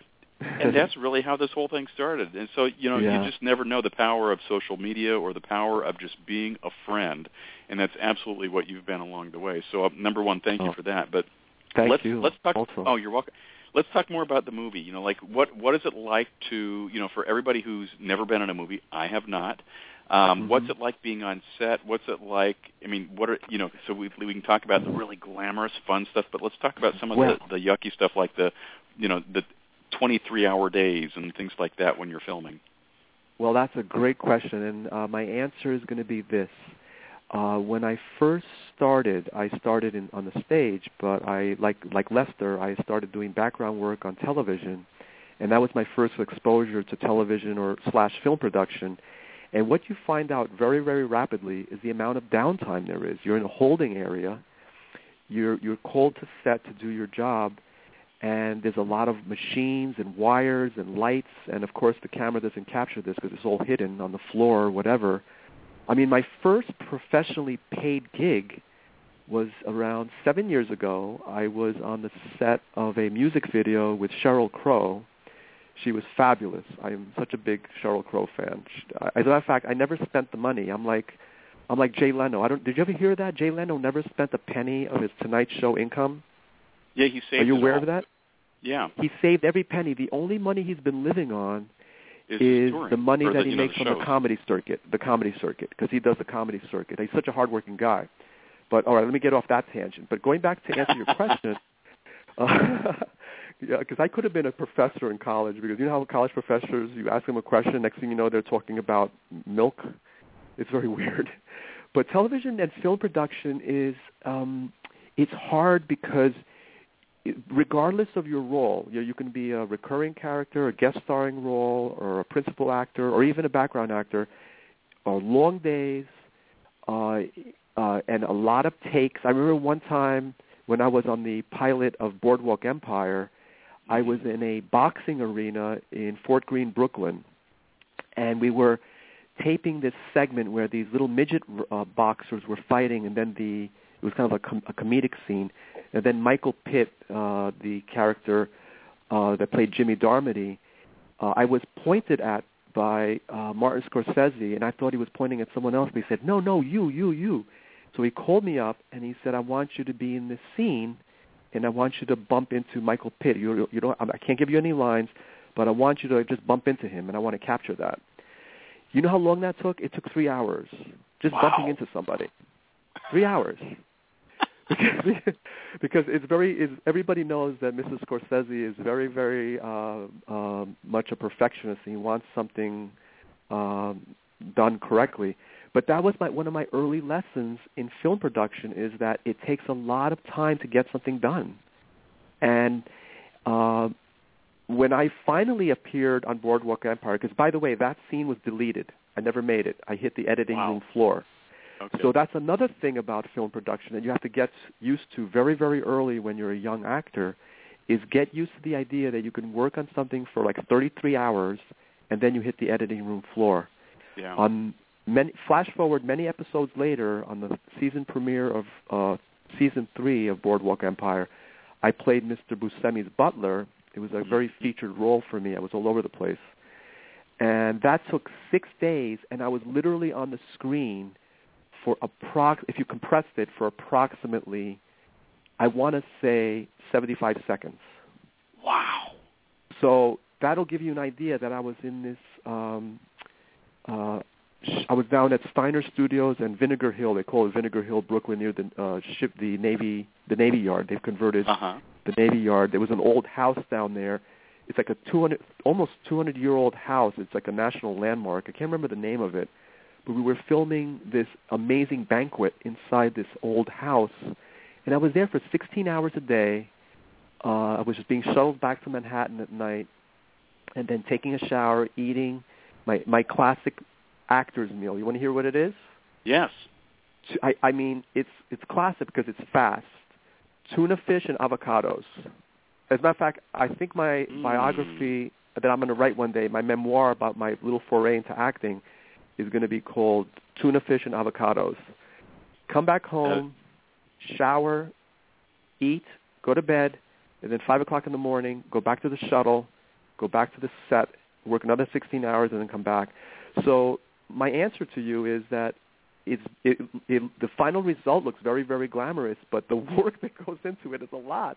And that's really how this whole thing started. And so, you know, yeah. you just never know the power of social media or the power of just being a friend, and that's absolutely what you've been along the way. So, uh, number one, thank oh. you for that. But thank let's, you. Let's talk. Also. Oh, you're welcome. Let's talk more about the movie. You know, like what what is it like to, you know, for everybody who's never been in a movie, I have not. Um, mm-hmm. What's it like being on set? What's it like? I mean, what are you know? So we we can talk about the really glamorous, fun stuff, but let's talk about some of well, the, the yucky stuff, like the, you know, the twenty-three hour days and things like that when you're filming. Well, that's a great question, and uh, my answer is going to be this. Uh, when I first started, I started in, on the stage, but I, like like Lester, I started doing background work on television, and that was my first exposure to television or slash film production. And what you find out very, very rapidly is the amount of downtime there is. You're in a holding area. You're you're called to set to do your job, and there's a lot of machines and wires and lights, and of course the camera doesn't capture this because it's all hidden on the floor or whatever. I mean, my first professionally paid gig was around seven years ago. I was on the set of a music video with Sheryl Crow. She was fabulous. I am such a big Sheryl Crow fan. As a matter of fact, I never spent the money. I'm like, I'm like Jay Leno. I don't. Did you ever hear that? Jay Leno never spent a penny of his Tonight Show income. Yeah, he saved. Are you aware all. of that? Yeah. He saved every penny. The only money he's been living on is, is touring, the money that the, he know, makes the from the comedy circuit, the comedy circuit, because he does the comedy circuit. He's such a hardworking guy. But all right, let me get off that tangent. But going back to answer your question, uh, yeah, because I could have been a professor in college, because you know how college professors, you ask them a question, next thing you know they're talking about milk. It's very weird. But television and film production is, um, it's hard because regardless of your role, you know, you can be a recurring character, a guest starring role, or a principal actor, or even a background actor, uh, long days, uh, uh, and a lot of takes. I remember one time when I was on the pilot of Boardwalk Empire, I was in a boxing arena in Fort Greene, Brooklyn, and we were taping this segment where these little midget uh, boxers were fighting, and then the it was kind of a, com- a comedic scene, and then Michael Pitt, uh, the character uh, that played Jimmy Darmody, uh, I was pointed at by uh, Martin Scorsese, and I thought he was pointing at someone else, but he said, no, no, you, you, you. So he called me up, and he said, I want you to be in this scene, and I want you to bump into Michael Pitt. You, you don't, I can't give you any lines, but I want you to just bump into him, and I want to capture that. You know how long that took? It took three hours, just wow. bumping into somebody. Three hours. because, because it's very, it's, everybody knows that Missus Scorsese is very, very uh, uh, much a perfectionist, and he wants something um, done correctly. But that was my, one of my early lessons in film production, is that it takes a lot of time to get something done. And uh, when I finally appeared on Boardwalk Empire, because, by the way, that scene was deleted. I never made it. I hit the editing wow. room floor. Okay. So that's another thing about film production that you have to get used to very, very early when you're a young actor, is get used to the idea that you can work on something for like thirty-three hours, and then you hit the editing room floor. Yeah. On many, flash forward many episodes later, on the season premiere of uh, season three of Boardwalk Empire, I played Mister Buscemi's butler. It was a very featured role for me. I was all over the place. And that took six days, and I was literally on the screen for approx, if you compressed it, for approximately, I want to say, seventy-five seconds. Wow. So that'll give you an idea that I was in this, um, uh, sh- I was down at Steiner Studios and Vinegar Hill. They call it Vinegar Hill, Brooklyn, near the uh, ship, the Navy, the Navy Yard. They've converted uh-huh. the Navy Yard. There was an old house down there. It's like a two hundred, almost two hundred year old house. It's like a national landmark. I can't remember the name of it. But we were filming this amazing banquet inside this old house, and I was there for sixteen hours a day. Uh, I was just being shuttled back to Manhattan at night, and then taking a shower, eating my my classic actor's meal. You want to hear what it is? Yes. I, I mean, it's it's classic because it's fast. Tuna fish and avocados. As a matter of fact, I think my mm. biography that I'm going to write one day, my memoir about my little foray into acting, is going to be called Tuna Fish and Avocados. Come back home, uh, shower, eat, go to bed, and then five o'clock in the morning, go back to the shuttle, go back to the set, work another sixteen hours, and then come back. So my answer to you is that it's, it, it, the final result looks very, very glamorous, but the work that goes into it is a lot.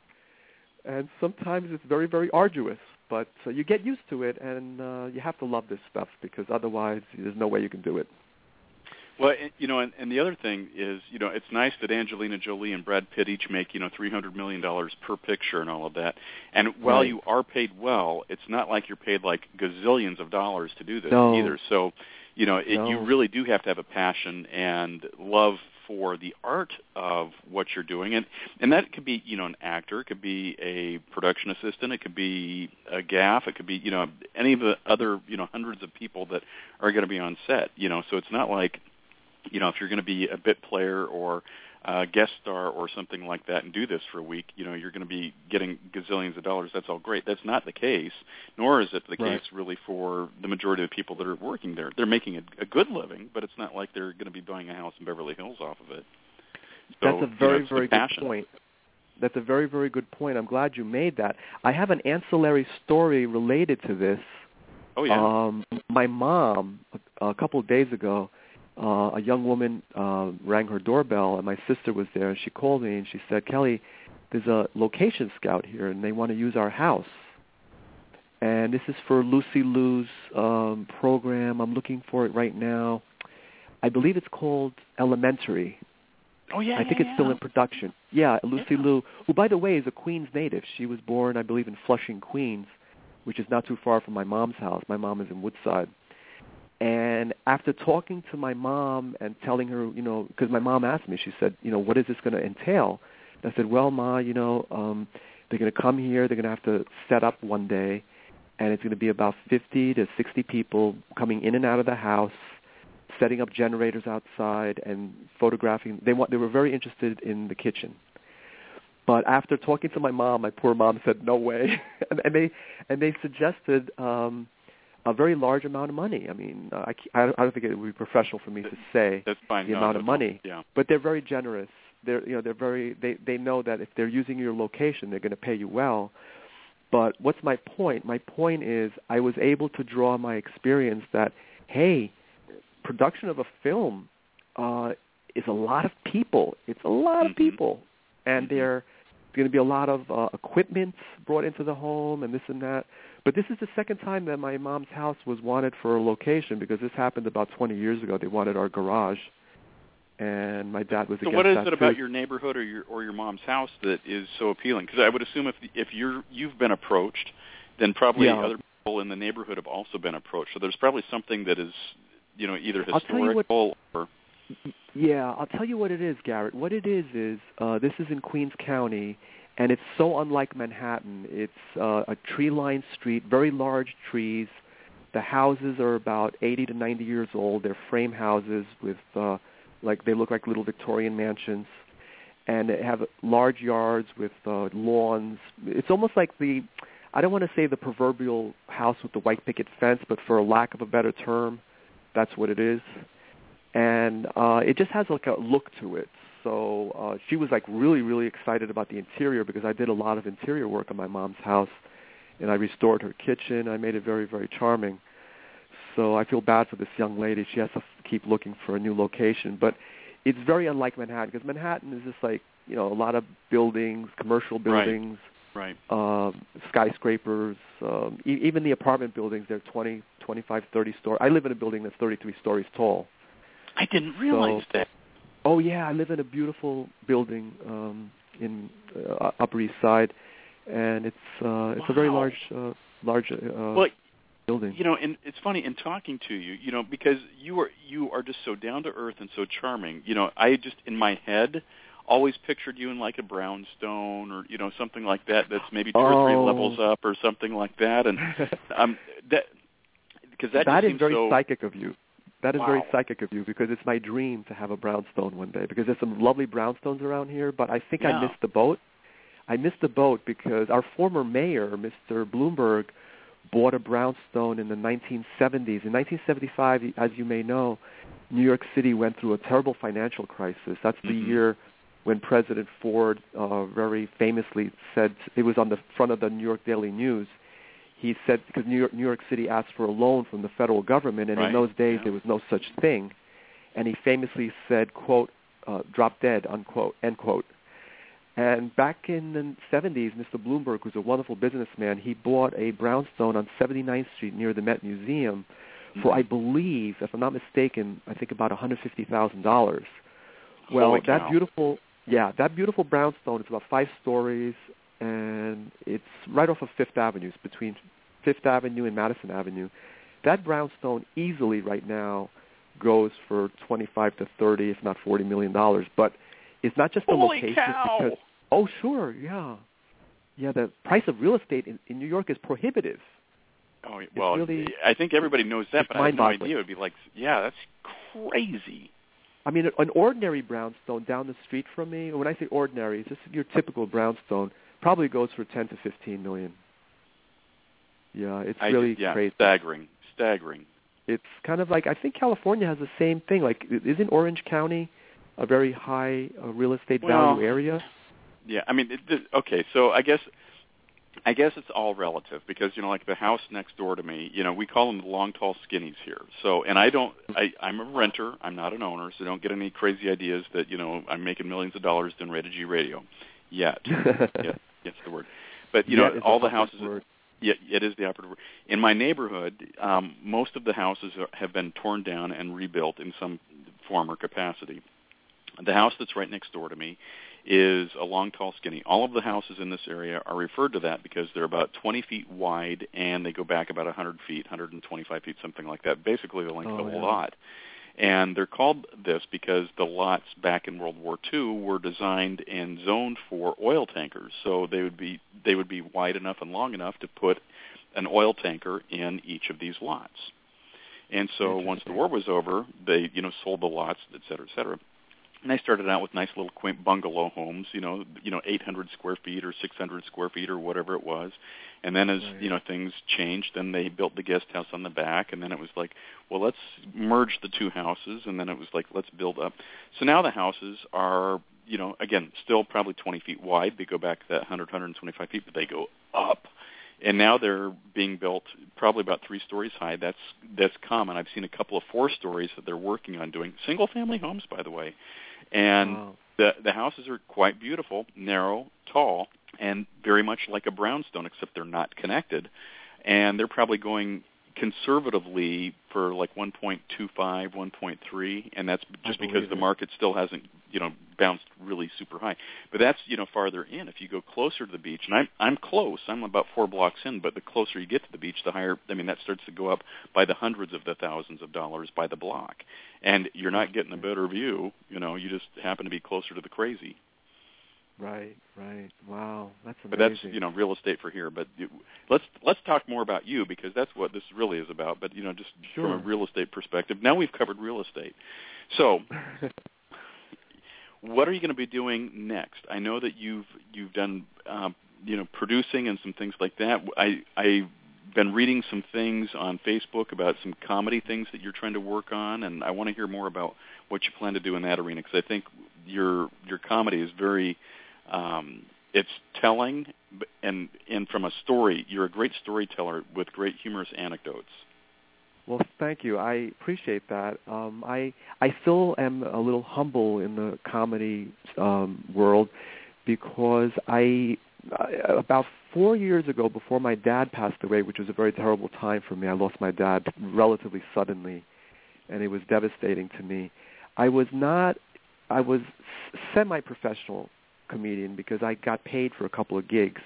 And sometimes it's very, very arduous. But uh, you get used to it, and uh, you have to love this stuff, because otherwise there's no way you can do it. Well, you know, and, and the other thing is, you know, it's nice that Angelina Jolie and Brad Pitt each make, you know, three hundred million dollars per picture and all of that. And while right. you are paid well, it's not like you're paid like gazillions of dollars to do this no. either. So, you know, it, no. you really do have to have a passion and love for the art of what you're doing. And and that could be, you know, an actor, it could be a production assistant, it could be a gaff, it could be, you know, any of the other, you know, hundreds of people that are going to be on set, you know. So it's not like, you know, if you're going to be a bit player or a guest star or something like that and do this for a week, you know, you're going to be getting gazillions of dollars. That's all great. That's not the case, nor is it the right. case really for the majority of the people that are working there. They're making a, a good living, but it's not like they're going to be buying a house in Beverly Hills off of it. So, That's a very, you know, very good point. That's a very, very good point. I'm glad you made that. I have an ancillary story related to this. Oh, yeah. Um, my mom, a, a couple of days ago, Uh, a young woman uh, rang her doorbell, and my sister was there, and she called me, and she said, Kelly, there's a location scout here, and they want to use our house. And this is for Lucy Liu's um, program. I'm looking for it right now. I believe it's called Elementary. Oh, yeah, I think yeah, it's yeah. still in production. Yeah, Lucy yeah. Liu, who, by the way, is a Queens native. She was born, I believe, in Flushing, Queens, which is not too far from my mom's house. My mom is in Woodside. And after talking to my mom and telling her, you know, because my mom asked me, she said, you know, what is this going to entail? And I said, well, Ma, you know, um, they're going to come here. They're going to have to set up one day, and it's going to be about fifty to sixty people coming in and out of the house, setting up generators outside and photographing. They want. They were very interested in the kitchen. But after talking to my mom, my poor mom said, no way. and, and they and they suggested um, a very large amount of money. I mean, uh, I, I don't think it would be professional for me to say That's fine. the no, amount of money. Yeah. But they're very generous. They're you know they're very they they know that if they're using your location, they're going to pay you well. But what's my point? My point is I was able to draw on my experience that, hey, production of a film uh, is a lot of people. It's a lot of Mm-hmm. people. And Mm-hmm. there's going to be a lot of uh, equipment brought into the home and this and that. But this is the second time that my mom's house was wanted for a location, because this happened about twenty years ago. They wanted our garage. And my dad was so against what is that it about too. your neighborhood or your or your mom's house that is so appealing? Because I would assume if if you're you've been approached, then probably Yeah. other people in the neighborhood have also been approached. So there's probably something that is, you know, either I'll tell you what- historical or Yeah, I'll tell you what it is, Garrett. What it is is uh, this is in Queens County, and it's so unlike Manhattan. It's uh, a tree-lined street, very large trees. The houses are about eighty to ninety years old. They're frame houses with, uh, like, they look like little Victorian mansions, and they have large yards with uh, lawns. It's almost like the, I don't want to say the proverbial house with the white picket fence, but for a lack of a better term, that's what it is. And uh, it just has like a look to it. So uh, she was like really, really excited about the interior, because I did a lot of interior work on my mom's house, and I restored her kitchen. I made it very, very charming. So I feel bad for this young lady. She has to f- keep looking for a new location. But it's very unlike Manhattan, because Manhattan is just like, you know, a lot of buildings, commercial buildings, right. um, skyscrapers, um, e- even the apartment buildings, they're twenty, twenty-five, thirty stories. I live in a building that's thirty-three stories tall. I didn't realize So- that. Oh yeah, I live in a beautiful building um, in uh, Upper East Side, and it's uh, it's a very Wow. large uh, large uh, Well, building. you know, and it's funny in talking to you, you know, because you are you are just so down to earth and so charming. You know, I just in my head always pictured you in like a brownstone or you know something like that. That's maybe two oh. or three levels up or something like that, and um, that because that, that just is seems very so, psychic of you. That is Wow. very psychic of you, because it's my dream to have a brownstone one day, because there's some lovely brownstones around here, but I think Yeah. I missed the boat. I missed the boat because our former mayor, Mister Bloomberg, bought a brownstone in the nineteen seventies. In nineteen seventy-five, as you may know, New York City went through a terrible financial crisis. That's the Mhm. year when President Ford uh, very famously said, it was on the front of the New York Daily News, he said, because New York, New York City asked for a loan from the federal government, and Right. in those days Yeah. there was no such thing. And he famously said, quote, uh, drop dead, unquote, end quote. And back in the seventies, Mister Bloomberg was a wonderful businessman. He bought a brownstone on seventy-ninth Street near the Met Museum for, I believe, if I'm not mistaken, I think about one hundred fifty thousand dollars. Well, Holy that cow. beautiful, yeah, that beautiful brownstone, it's about five stories, and it's right off of Fifth Avenue. It's between Fifth Avenue and Madison Avenue. That brownstone easily right now goes for twenty-five to thirty, if not forty million dollars. But it's not just the Holy location. cow. Because, oh, sure, yeah, yeah. The price of real estate in, in New York is prohibitive. Oh well, really- I think everybody knows that, it's but I had no mind-boggling. idea. It would be like, yeah, that's crazy. I mean, an ordinary brownstone down the street from me, and when I say ordinary, it's just your typical brownstone, probably goes for ten to fifteen million. Yeah, it's I really just, yeah, crazy. staggering, staggering. It's kind of like, I think California has the same thing. Like, isn't Orange County a very high uh, real estate Well, value area? Yeah, I mean, it, it, okay, so I guess, I guess it's all relative because you know, like the house next door to me, you know, we call them the long, tall skinnies here. So, and I don't, I, I'm a renter, I'm not an owner, so don't get any crazy ideas that you know I'm making millions of dollars doing Rated G radio, yet. yeah, that's the word. But you Yet know, is all the the houses. word. Yeah, it is the operative word. In my neighborhood, um, most of the houses are, have been torn down and rebuilt in some form or capacity. The house that's right next door to me is a long, tall, skinny. All of the houses in this area are referred to that because they're about twenty feet wide and they go back about one hundred feet, one hundred twenty-five feet, something like that, basically the length Oh, of the yeah. lot. And they're called this because the lots back in World War Two were designed and zoned for oil tankers. So they would be they would be wide enough and long enough to put an oil tanker in each of these lots. And so once the war was over, they you know sold the lots, et cetera, et cetera. And I started out with nice little quaint bungalow homes, you know, you know, eight hundred square feet or six hundred square feet or whatever it was. And then as, right. you know, things changed, then they built the guest house on the back, and then it was like, well, let's merge the two houses, and then it was like, let's build up. So now the houses are, you know, again, still probably twenty feet wide. They go back to that one hundred, one hundred twenty-five feet, but they go up. And now they're being built probably about three stories high. That's that's common. I've seen a couple of four stories that they're working on doing. Single-family homes, by the way. And wow. the the houses are quite beautiful, narrow, tall, and very much like a brownstone, except they're not connected. And they're probably going conservatively for like one point two five, one point three, and that's just because the market still hasn't, you know, bounced really super high. But that's, you know, farther in. If you go closer to the beach, and I'm I'm close, I'm about four blocks in, but the closer you get to the beach, the higher, I mean, that starts to go up by the hundreds of the thousands of dollars by the block. And you're not getting a better view, you know, you just happen to be closer to the crazy. Right, right. Wow, that's amazing. But that's, you know, real estate for here. But you, let's let's talk more about you, because that's what this really is about. But, you know, just sure. from a real estate perspective. Now we've covered real estate. So what are you going to be doing next? I know that you've you've done, um, you know, producing and some things like that. I, I've been reading some things on Facebook about some comedy things that you're trying to work on, and I want to hear more about what you plan to do in that arena, because I think your your comedy is very... Um, it's telling, and and from a story, you're a great storyteller with great humorous anecdotes. Well, thank you. I appreciate that. Um, I I still am a little humble in the comedy um, world, because I about four years ago, before my dad passed away, which was a very terrible time for me. I lost my dad relatively suddenly, and it was devastating to me. I was not. I was semi-professional comedian because I got paid for a couple of gigs,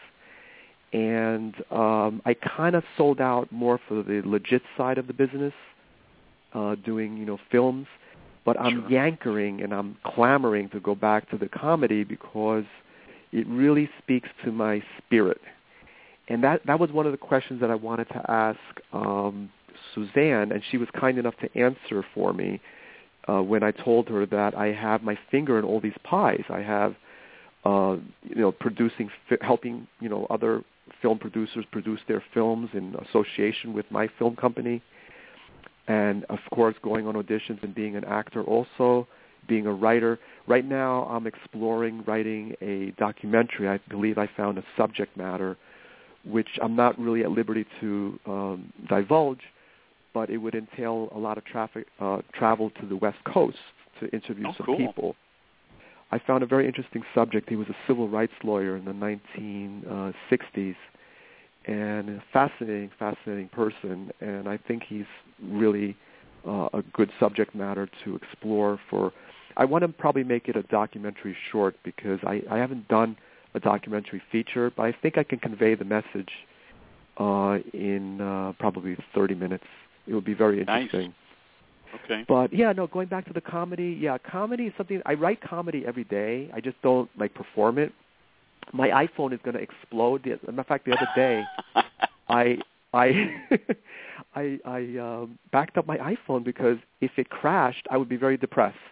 and um, I kind of sold out more for the legit side of the business, uh, doing you know films. But I'm Sure. yankering and I'm clamoring to go back to the comedy because it really speaks to my spirit. And that that was one of the questions that I wanted to ask um, Suzanne, and she was kind enough to answer for me uh, when I told her that I have my finger in all these pies. I have Uh, you know, producing, fi- helping, you know, other film producers produce their films in association with my film company, and of course, going on auditions and being an actor, also being a writer. Right now, I'm exploring writing a documentary. I believe I found a subject matter, which I'm not really at liberty to um, divulge, but it would entail a lot of traffic, uh, travel to the West Coast to interview oh, some cool. people. I found a very interesting subject. He was a civil rights lawyer in the nineteen sixties, and a fascinating, fascinating person. And I think he's really uh, a good subject matter to explore for. I want to probably make it a documentary short, because I, I haven't done a documentary feature, but I think I can convey the message uh, in uh, probably thirty minutes. It would be very interesting. Nice. Okay. But, yeah, no, going back to the comedy, yeah, comedy is something, I write comedy every day. I just don't, like, perform it. My iPhone is going to explode. As a matter of fact, the other day, I I I, I um, backed up my iPhone because if it crashed, I would be very depressed.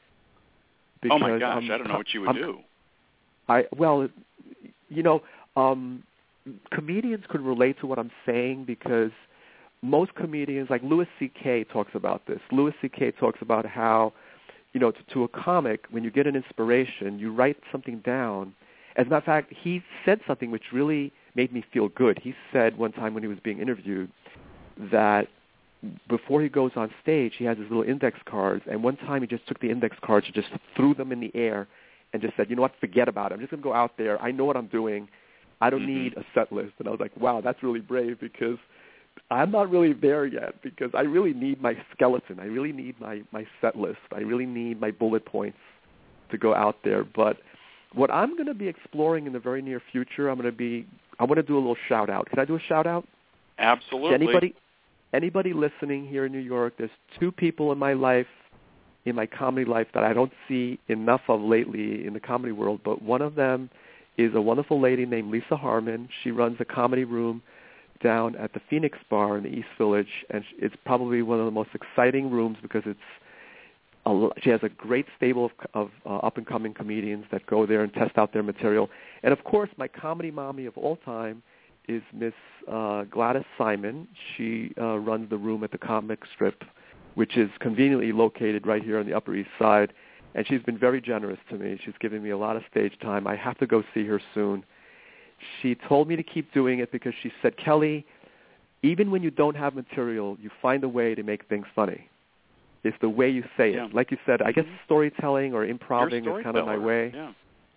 Oh, my gosh, I'm, I don't know what you would I'm, do. I Well, you know, um, comedians could relate to what I'm saying, because most comedians, like Louis C K talks about this. Louis C K talks about how, you know, to, to a comic, when you get an inspiration, you write something down. As a matter of fact, he said something which really made me feel good. He said one time when he was being interviewed that before he goes on stage, he has his little index cards, and one time he just took the index cards and just threw them in the air and just said, you know what, forget about it. I'm just going to go out there. I know what I'm doing. I don't mm-hmm. need a set list. And I was like, wow, that's really brave, because I'm not really there yet, because I really need my skeleton. I really need my, my set list. I really need my bullet points to go out there. But what I'm going to be exploring in the very near future, I'm going to be, I want to do a little shout out. Can I do a shout out? Absolutely. Anybody, anybody listening here in New York, there's two people in my life, in my comedy life, that I don't see enough of lately in the comedy world. But one of them is a wonderful lady named Lisa Harmon. She runs a comedy room down at the Phoenix Bar in the East Village, and it's probably one of the most exciting rooms, because it's a, she has a great stable of, of uh, up-and-coming comedians that go there and test out their material. And, of course, my comedy mommy of all time is Miss uh, Gladys Simon. She uh, runs the room at the Comic Strip, which is conveniently located right here on the Upper East Side. And she's been very generous to me. She's given me a lot of stage time. I have to go see her soon. She told me to keep doing it because she said, Kelly, even when you don't have material, you find a way to make things funny. It's the way you say it. Yeah. Like you said, I guess Mm-hmm. storytelling or improving is kind of my way. Yeah.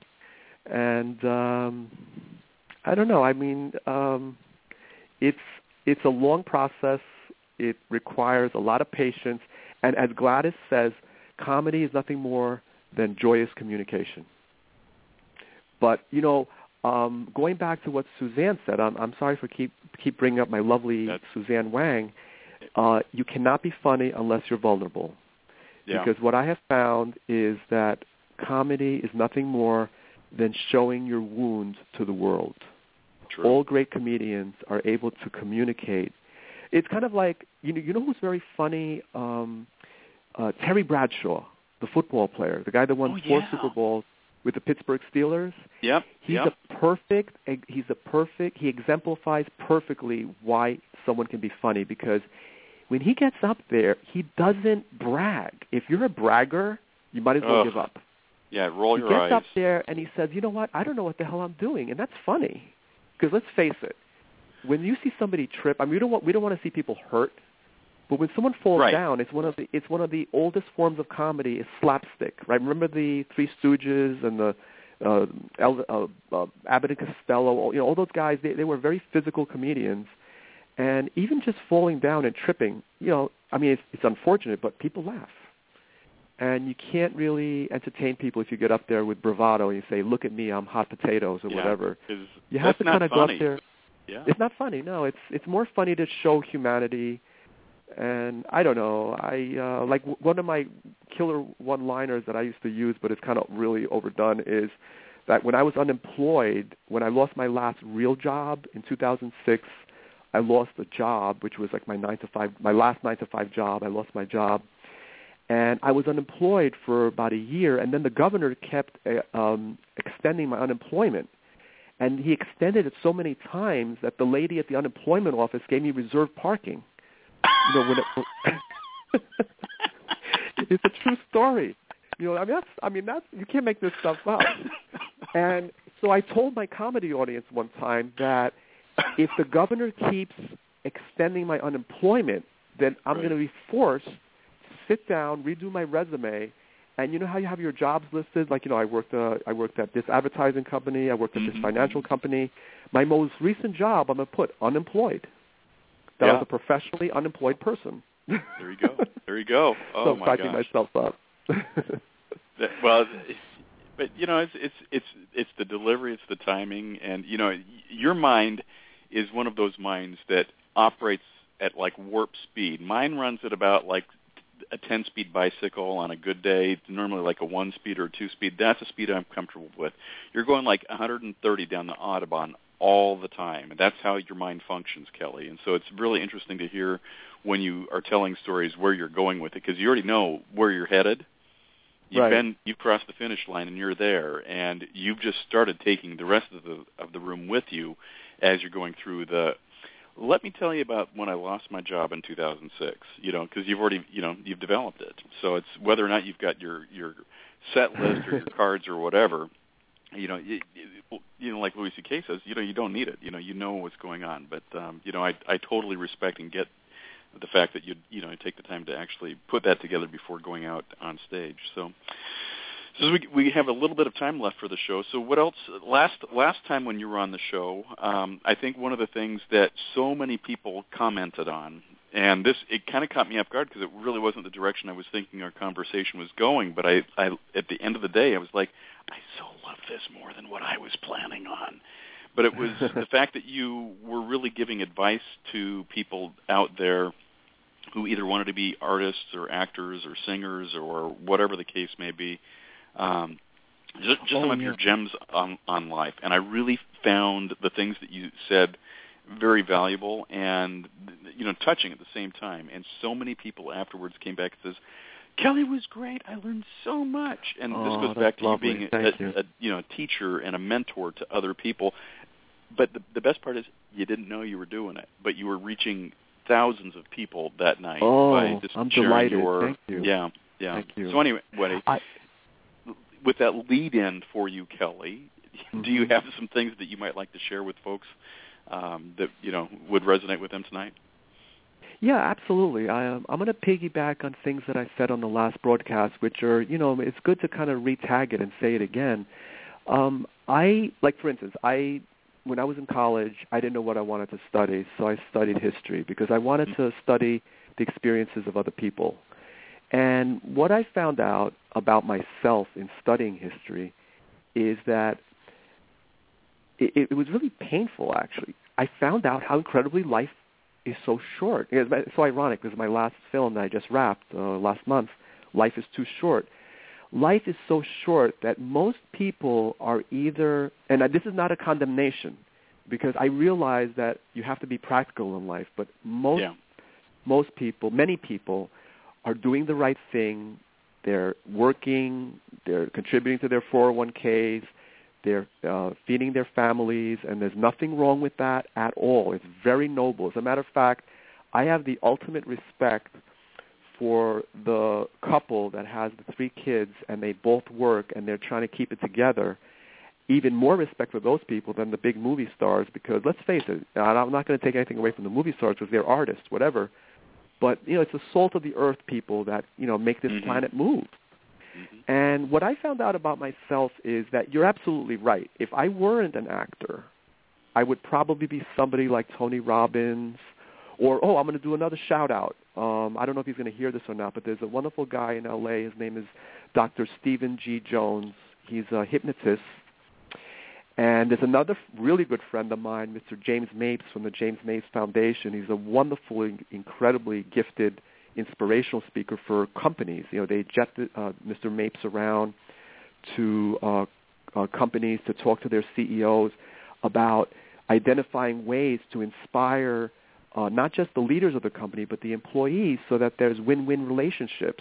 And um, I don't know. I mean, um, it's it's a long process. It requires a lot of patience. And as Gladys says, comedy is nothing more than joyous communication. But, you know, um, going back to what Suzanne said, I'm, I'm sorry for keep keep bringing up my lovely That's, Suzanne Wang. Uh, you cannot be funny unless you're vulnerable. yeah. Because what I have found is that comedy is nothing more than showing your wounds to the world. True. All great comedians are able to communicate. It's kind of like, you know, you know who's very funny? Um, uh, Terry Bradshaw, the football player, the guy that won Oh, four yeah. Super Bowls with the Pittsburgh Steelers. Yep. He's yep. a perfect, he's a perfect, he exemplifies perfectly why someone can be funny, because when he gets up there, he doesn't brag. If you're a bragger, you might as well Ugh. give up. Yeah, roll he your gets eyes. up there and he says, you know what, I don't know what the hell I'm doing, and that's funny. Because let's face it, when you see somebody trip, I mean, we don't want, we don't want to see people hurt, but when someone falls Right. down, it's one of the it's one of the oldest forms of comedy is slapstick, right? Remember the Three Stooges and the uh, El, uh, uh, Abbott and Costello, you know, all those guys, they, they were very physical comedians. And even just falling down and tripping, you know, I mean, it's, it's unfortunate, but people laugh. And you can't really entertain people if you get up there with bravado and you say, look at me, I'm hot potatoes or yeah, whatever. You You have to kind of go up there. Yeah. It's not funny, no. It's it's more funny to show humanity. And I don't know, I uh, like w- one of my killer one-liners that I used to use, but it's kind of really overdone, is that when I was unemployed, when I lost my last real job in two thousand six, I lost a job, which was like my nine to five, my last nine to five job. I lost my job, and I was unemployed for about a year. And then the governor kept uh, um, extending my unemployment, and he extended it so many times that the lady at the unemployment office gave me reserved parking. You know, when it, it's a true story. You know, I mean, that's, I mean, that's, you can't make this stuff up. And so I told my comedy audience one time that if the governor keeps extending my unemployment, then I'm Right. going to be forced to sit down, redo my resume, and you know how you have your jobs listed? Like, you know, I worked, uh, I worked at this advertising company, I worked at mm-hmm. this financial company. My most recent job, I'm going to put unemployed. That yeah. I was a professionally unemployed person. There you go. There you go. Oh, so I'm my cracking gosh. myself up. That, well, but you know, it's it's it's it's the delivery, it's the timing, and you know, your mind is one of those minds that operates at like warp speed. Mine runs at about like a ten-speed bicycle on a good day. It's normally like a one-speed or a two-speed. That's a speed I'm comfortable with. You're going like one hundred thirty down the Autobahn all the time, and that's how your mind functions, Kelly. And so it's really interesting to hear when you are telling stories where you're going with it, because you already know where you're headed. You've right. been, you've crossed the finish line, and you're there, and you've just started taking the rest of the of the room with you as you're going through the. Let me tell you about when I lost my job in two thousand six. You know, because you've already, you know, you've developed it. So it's whether or not you've got your your set list or your cards or whatever. You know, you, you know, like Louis C K says, you know, you don't need it. You know, you know what's going on. But um, you know, I I totally respect and get the fact that you you know take the time to actually put that together before going out on stage. So, so we we have a little bit of time left for the show. So what else? Last last time when you were on the show, um, I think one of the things that so many people commented on, and this it kind of caught me off guard because it really wasn't the direction I was thinking our conversation was going. But I, I at the end of the day, I was like, I so love this more than what I was planning on. But it was the fact that you were really giving advice to people out there who either wanted to be artists or actors or singers or whatever the case may be. Um, just just oh, some of yeah. your gems on, on life. And I really found the things that you said very valuable and, you know, touching at the same time. And so many people afterwards came back and says, Kelly was great. I learned so much. And oh, this goes that's back to lovely. you being Thank a, you. a you know a teacher and a mentor to other people. But the, the best part is you didn't know you were doing it, but you were reaching thousands of people that night oh, by just I'm sharing delighted. your Thank you. yeah yeah. Thank you. So anyway, Woody, I, with that lead in for you, Kelly, mm-hmm. do you have some things that you might like to share with folks um, that you know would resonate with them tonight? Yeah, absolutely. I, um, I'm going to piggyback on things that I said on the last broadcast, which are, you know, it's good to kind of re-tag it and say it again. Um, I, like, for instance, I, when I was in college, I didn't know what I wanted to study, so I studied history because I wanted to study the experiences of other people. And what I found out about myself in studying history is that it, it was really painful, actually. I found out how incredibly life is so short. It's so ironic because my last film that I just wrapped uh, last month, Life is Too Short. Life is so short that most people are either, and this is not a condemnation, because I realize that you have to be practical in life, but most yeah. most people, many people, are doing the right thing. They're working, they're contributing to their four oh one k's, they're uh, feeding their families, and there's nothing wrong with that at all. It's very noble. As a matter of fact, I have the ultimate respect for the couple that has the three kids and they both work and they're trying to keep it together. Even more respect for those people than the big movie stars, because let's face it, I'm not going to take anything away from the movie stars because they're artists, whatever. But, you know, it's the salt of the earth people that, you know, make this mm-hmm. planet move. Mm-hmm. And what I found out about myself is that you're absolutely right. If I weren't an actor, I would probably be somebody like Tony Robbins, or, oh, I'm going to do another shout-out. Um, I don't know if he's going to hear this or not, but there's a wonderful guy in L A. His name is Doctor Stephen G. Jones. He's a hypnotist. And there's another really good friend of mine, Mister James Mapes from the James Mapes Foundation. He's a wonderful, incredibly gifted inspirational speaker for companies. You know, they jet uh, Mister Mapes around to uh, uh, companies to talk to their C E Os about identifying ways to inspire uh, not just the leaders of the company, but the employees, so that there's win-win relationships.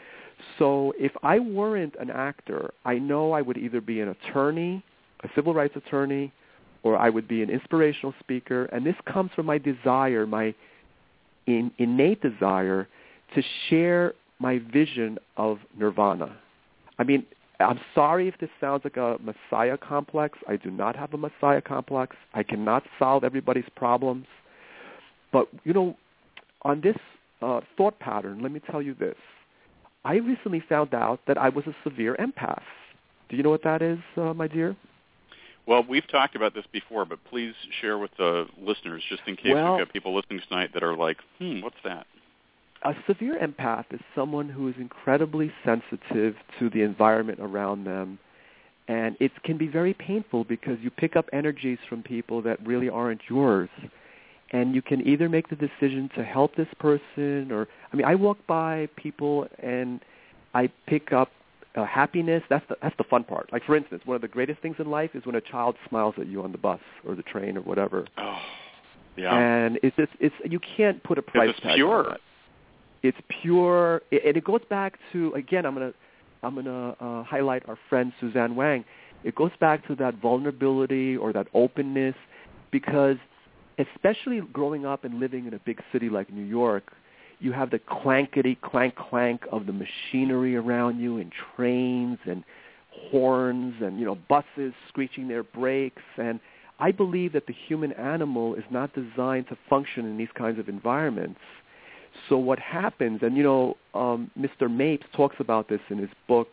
So if I weren't an actor, I know I would either be an attorney, a civil rights attorney, or I would be an inspirational speaker. And this comes from my desire, my in, innate desire to share my vision of nirvana. I mean, I'm sorry if this sounds like a messiah complex. I do not have a messiah complex. I cannot solve everybody's problems. But, you know, on this uh, thought pattern, let me tell you this. I recently found out that I was a severe empath. Do you know what that is, uh, my dear? Well, we've talked about this before, but please share with the listeners, just in case well, we've got people listening tonight that are like, hmm, what's that? A severe empath is someone who is incredibly sensitive to the environment around them, and it can be very painful because you pick up energies from people that really aren't yours, and you can either make the decision to help this person or, I mean, I walk by people and I pick up Uh, happiness. That's the that's the fun part. Like, for instance, one of the greatest things in life is when a child smiles at you on the bus or the train or whatever. Oh, yeah. And it's just, it's you can't put a price it's tag pure. on that. It's pure, and it goes back to, again, I'm gonna I'm gonna uh, highlight our friend Suzanne Wang. It goes back to that vulnerability or that openness, because especially growing up and living in a big city like New York, you have the clankety clank clank of the machinery around you, and trains and horns and, you know, buses screeching their brakes. And I believe that the human animal is not designed to function in these kinds of environments. So what happens, and, you know, um, Mister Mapes talks about this in his book.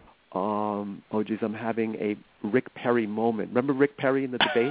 Um, oh, geez, I'm having a Rick Perry moment. Remember Rick Perry in the debate?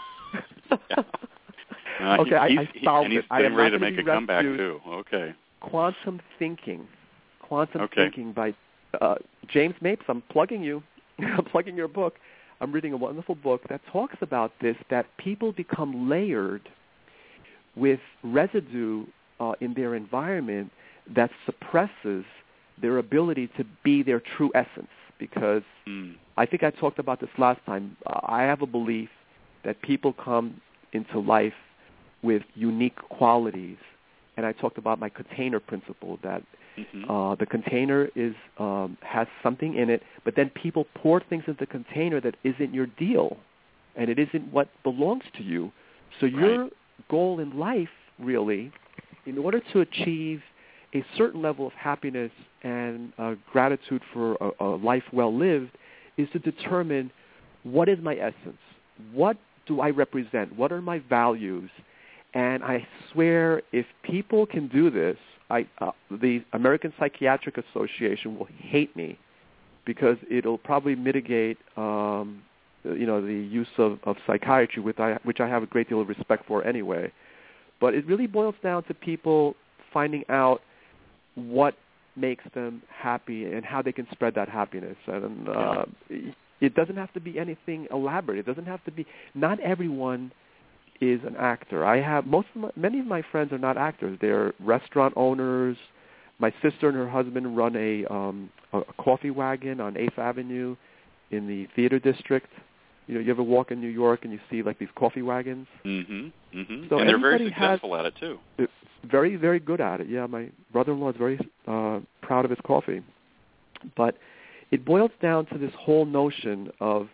Yeah. Uh, okay, he, I, I he's, solved and he's it. I am getting ready to not make a be comeback rescued. too. Okay. Quantum Thinking. Quantum okay. Thinking by uh, James Mapes. I'm plugging you. I'm plugging your book. I'm reading a wonderful book that talks about this, that people become layered with residue uh, in their environment that suppresses their ability to be their true essence. Because mm. I think I talked about this last time. Uh, I have a belief that people come into life with unique qualities. And I talked about my container principle, that Mm-hmm. Uh, the container is um, has something in it, but then people pour things into the container that isn't your deal, and it isn't what belongs to you. So right. your goal in life, really, in order to achieve a certain level of happiness and uh, gratitude for a, a life well lived, is to determine what is my essence, what do I represent, what are my values. And I swear, if people can do this, I, uh, the American Psychiatric Association will hate me because it'll probably mitigate, um, you know, the use of, of psychiatry, which I, which I have a great deal of respect for anyway. But it really boils down to people finding out what makes them happy and how they can spread that happiness. And uh, yeah. it doesn't have to be anything elaborate. It doesn't have to be. Not everyone is an actor. I have most of my, many of my friends are not actors. They're restaurant owners. My sister and her husband run a um, a coffee wagon on eighth Avenue in the theater district. You know, you ever walk in New York and you see like these coffee wagons? Mm-hmm. Mm-hmm. So and they're very has, successful at it too. Very, very good at it. Yeah, my brother-in-law is very uh, proud of his coffee. But it boils down to this whole notion of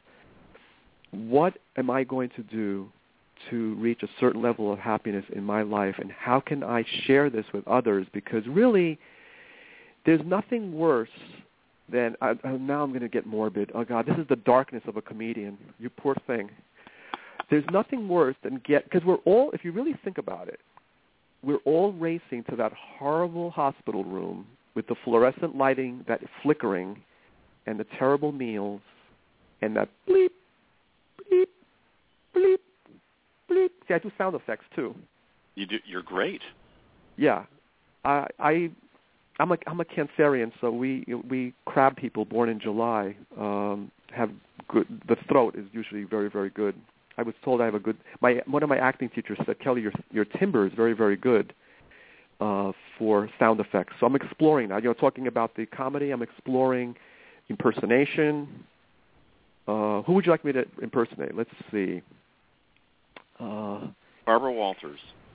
what am I going to do to reach a certain level of happiness in my life, and how can I share this with others? Because really, there's nothing worse than, I, now I'm going to get morbid. Oh, God, this is the darkness of a comedian. You poor thing. There's nothing worse than get, because we're all, if you really think about it, we're all racing to that horrible hospital room with the fluorescent lighting that is flickering and the terrible meals and that bleep, bleep, bleep, bleep. See, I do sound effects too. You do. You're great. Yeah, I, I, I'm a I'm a Cancerian, so we we crab people born in July um, have good. The throat is usually very very good. I was told I have a good. My one of my acting teachers said, Kelly, your your timbre is very very good uh, for sound effects. So I'm exploring that. You know, talking about the comedy, I'm exploring impersonation. Uh, who would you like me to impersonate? Let's see. Uh, Barbara Walters.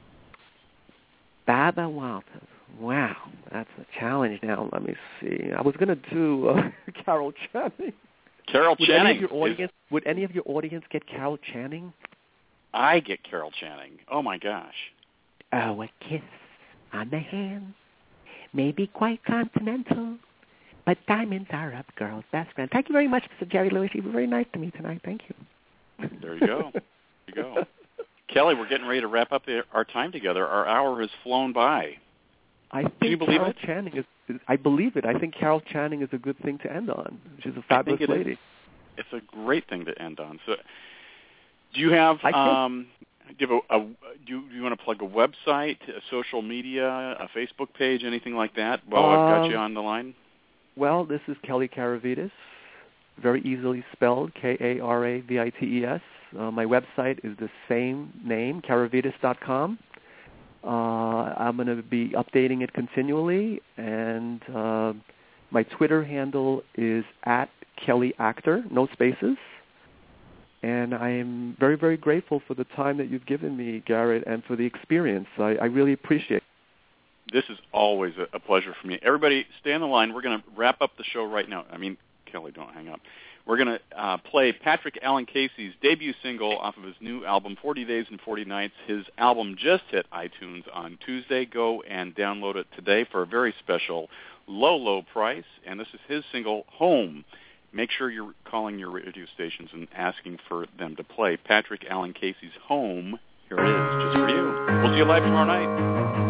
Barbara Walters. Wow, that's a challenge now. Let me see. I was going to do uh, Carol Channing. Carol would Channing. Any of your audience, is, would any of your audience get Carol Channing? I get Carol Channing. Oh, my gosh. Oh, a kiss on the hand may be quite continental, but diamonds are up, girls' best friend. Thank you very much, Mister Jerry Lewis. You were very nice to me tonight. Thank you. There you go. There you go. Kelly, we're getting ready to wrap up the, our time together. Our hour has flown by. I think Do you believe Carol it? Channing is, is. I believe it. I think Carol Channing is a good thing to end on. She's a fabulous I think it lady. Is. It's a great thing to end on. So, do you have? I Um, do you, have a, a, do you, do you want to plug a website, a social media, a Facebook page, anything like that? While um, I've got you on the line. Well, this is Kelly Karavitis, very easily spelled, K A R A V I T E S. Uh, my website is the same name, karavitis dot com. Uh, I'm going to be updating it continually, and uh, my Twitter handle is at Kelly Actor, no spaces. And I am very, very grateful for the time that you've given me, Garrett, and for the experience. I, I really appreciate it. This is always a, a pleasure for me. Everybody, stay on the line. We're going to wrap up the show right now. I mean, Kelly, don't hang up. We're going to uh, play Patrick Allen Casey's debut single off of his new album, forty days and forty nights. His album just hit iTunes on Tuesday. Go and download it today for a very special low, low price. And this is his single, Home. Make sure you're calling your radio stations and asking for them to play Patrick Allen Casey's Home. Here it is, just for you. We'll see you live tomorrow night.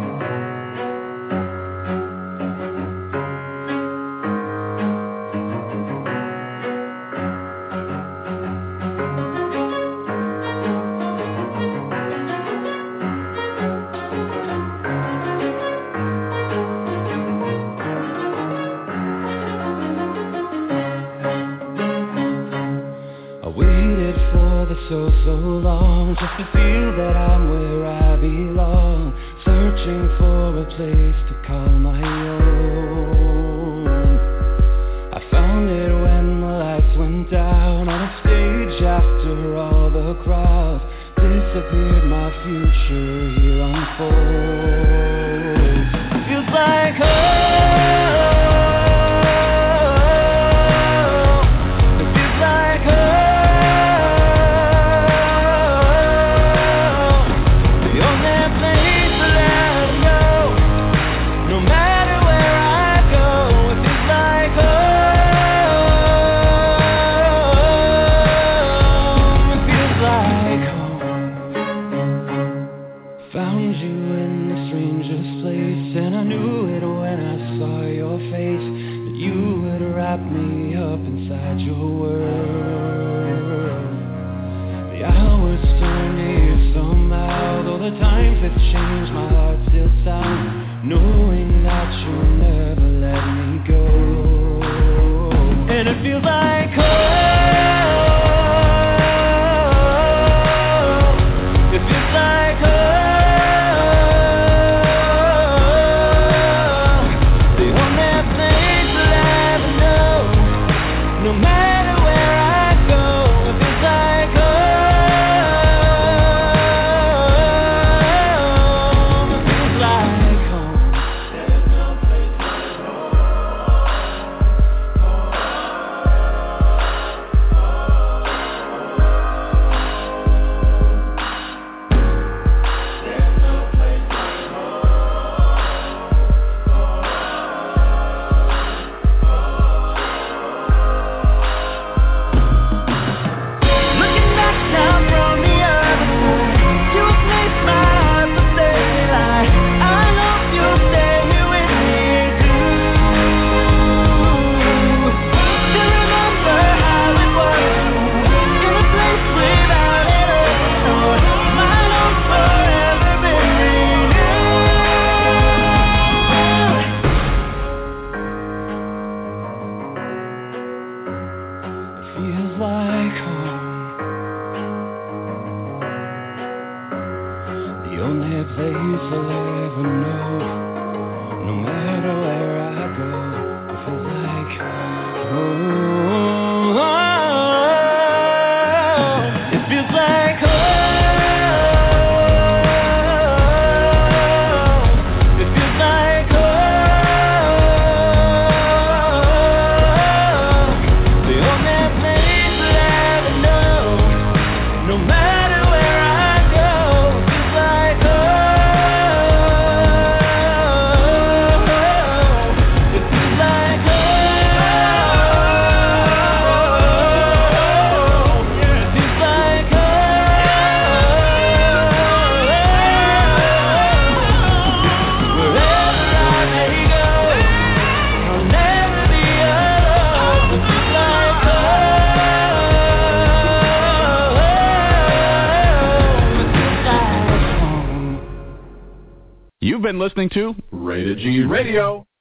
So, so long, just to feel that I'm where I belong, searching for a place to call my own. I found it when the lights went down on a stage after all the crowds disappeared, my future here unfolds. Feels like home. wrap me up inside your world. The hours still near somehow, though the times have changed, my heart still sounds, knowing that you'll never let me go. And it feels like home. It feels like home. The only place that I ever know, no matter where I go. It feels like home. It feels like home. There's no place like looking back down from the other side, to a place my heart will stay alive. I hope you'll stay here with me too. To remember how it was, in a place without an open door. My hope's forever been renewed. It feels like home. The only place I'll ever know, no matter where I go. It feels like home. It feels like home. It feels like home. The only place that I ever know, no matter where I go. It feels like home. It feels like home. It feels like home. Wherever I may go, I'll never be alone. It feels like home. It feels like home. You've been listening to Rated G Radio.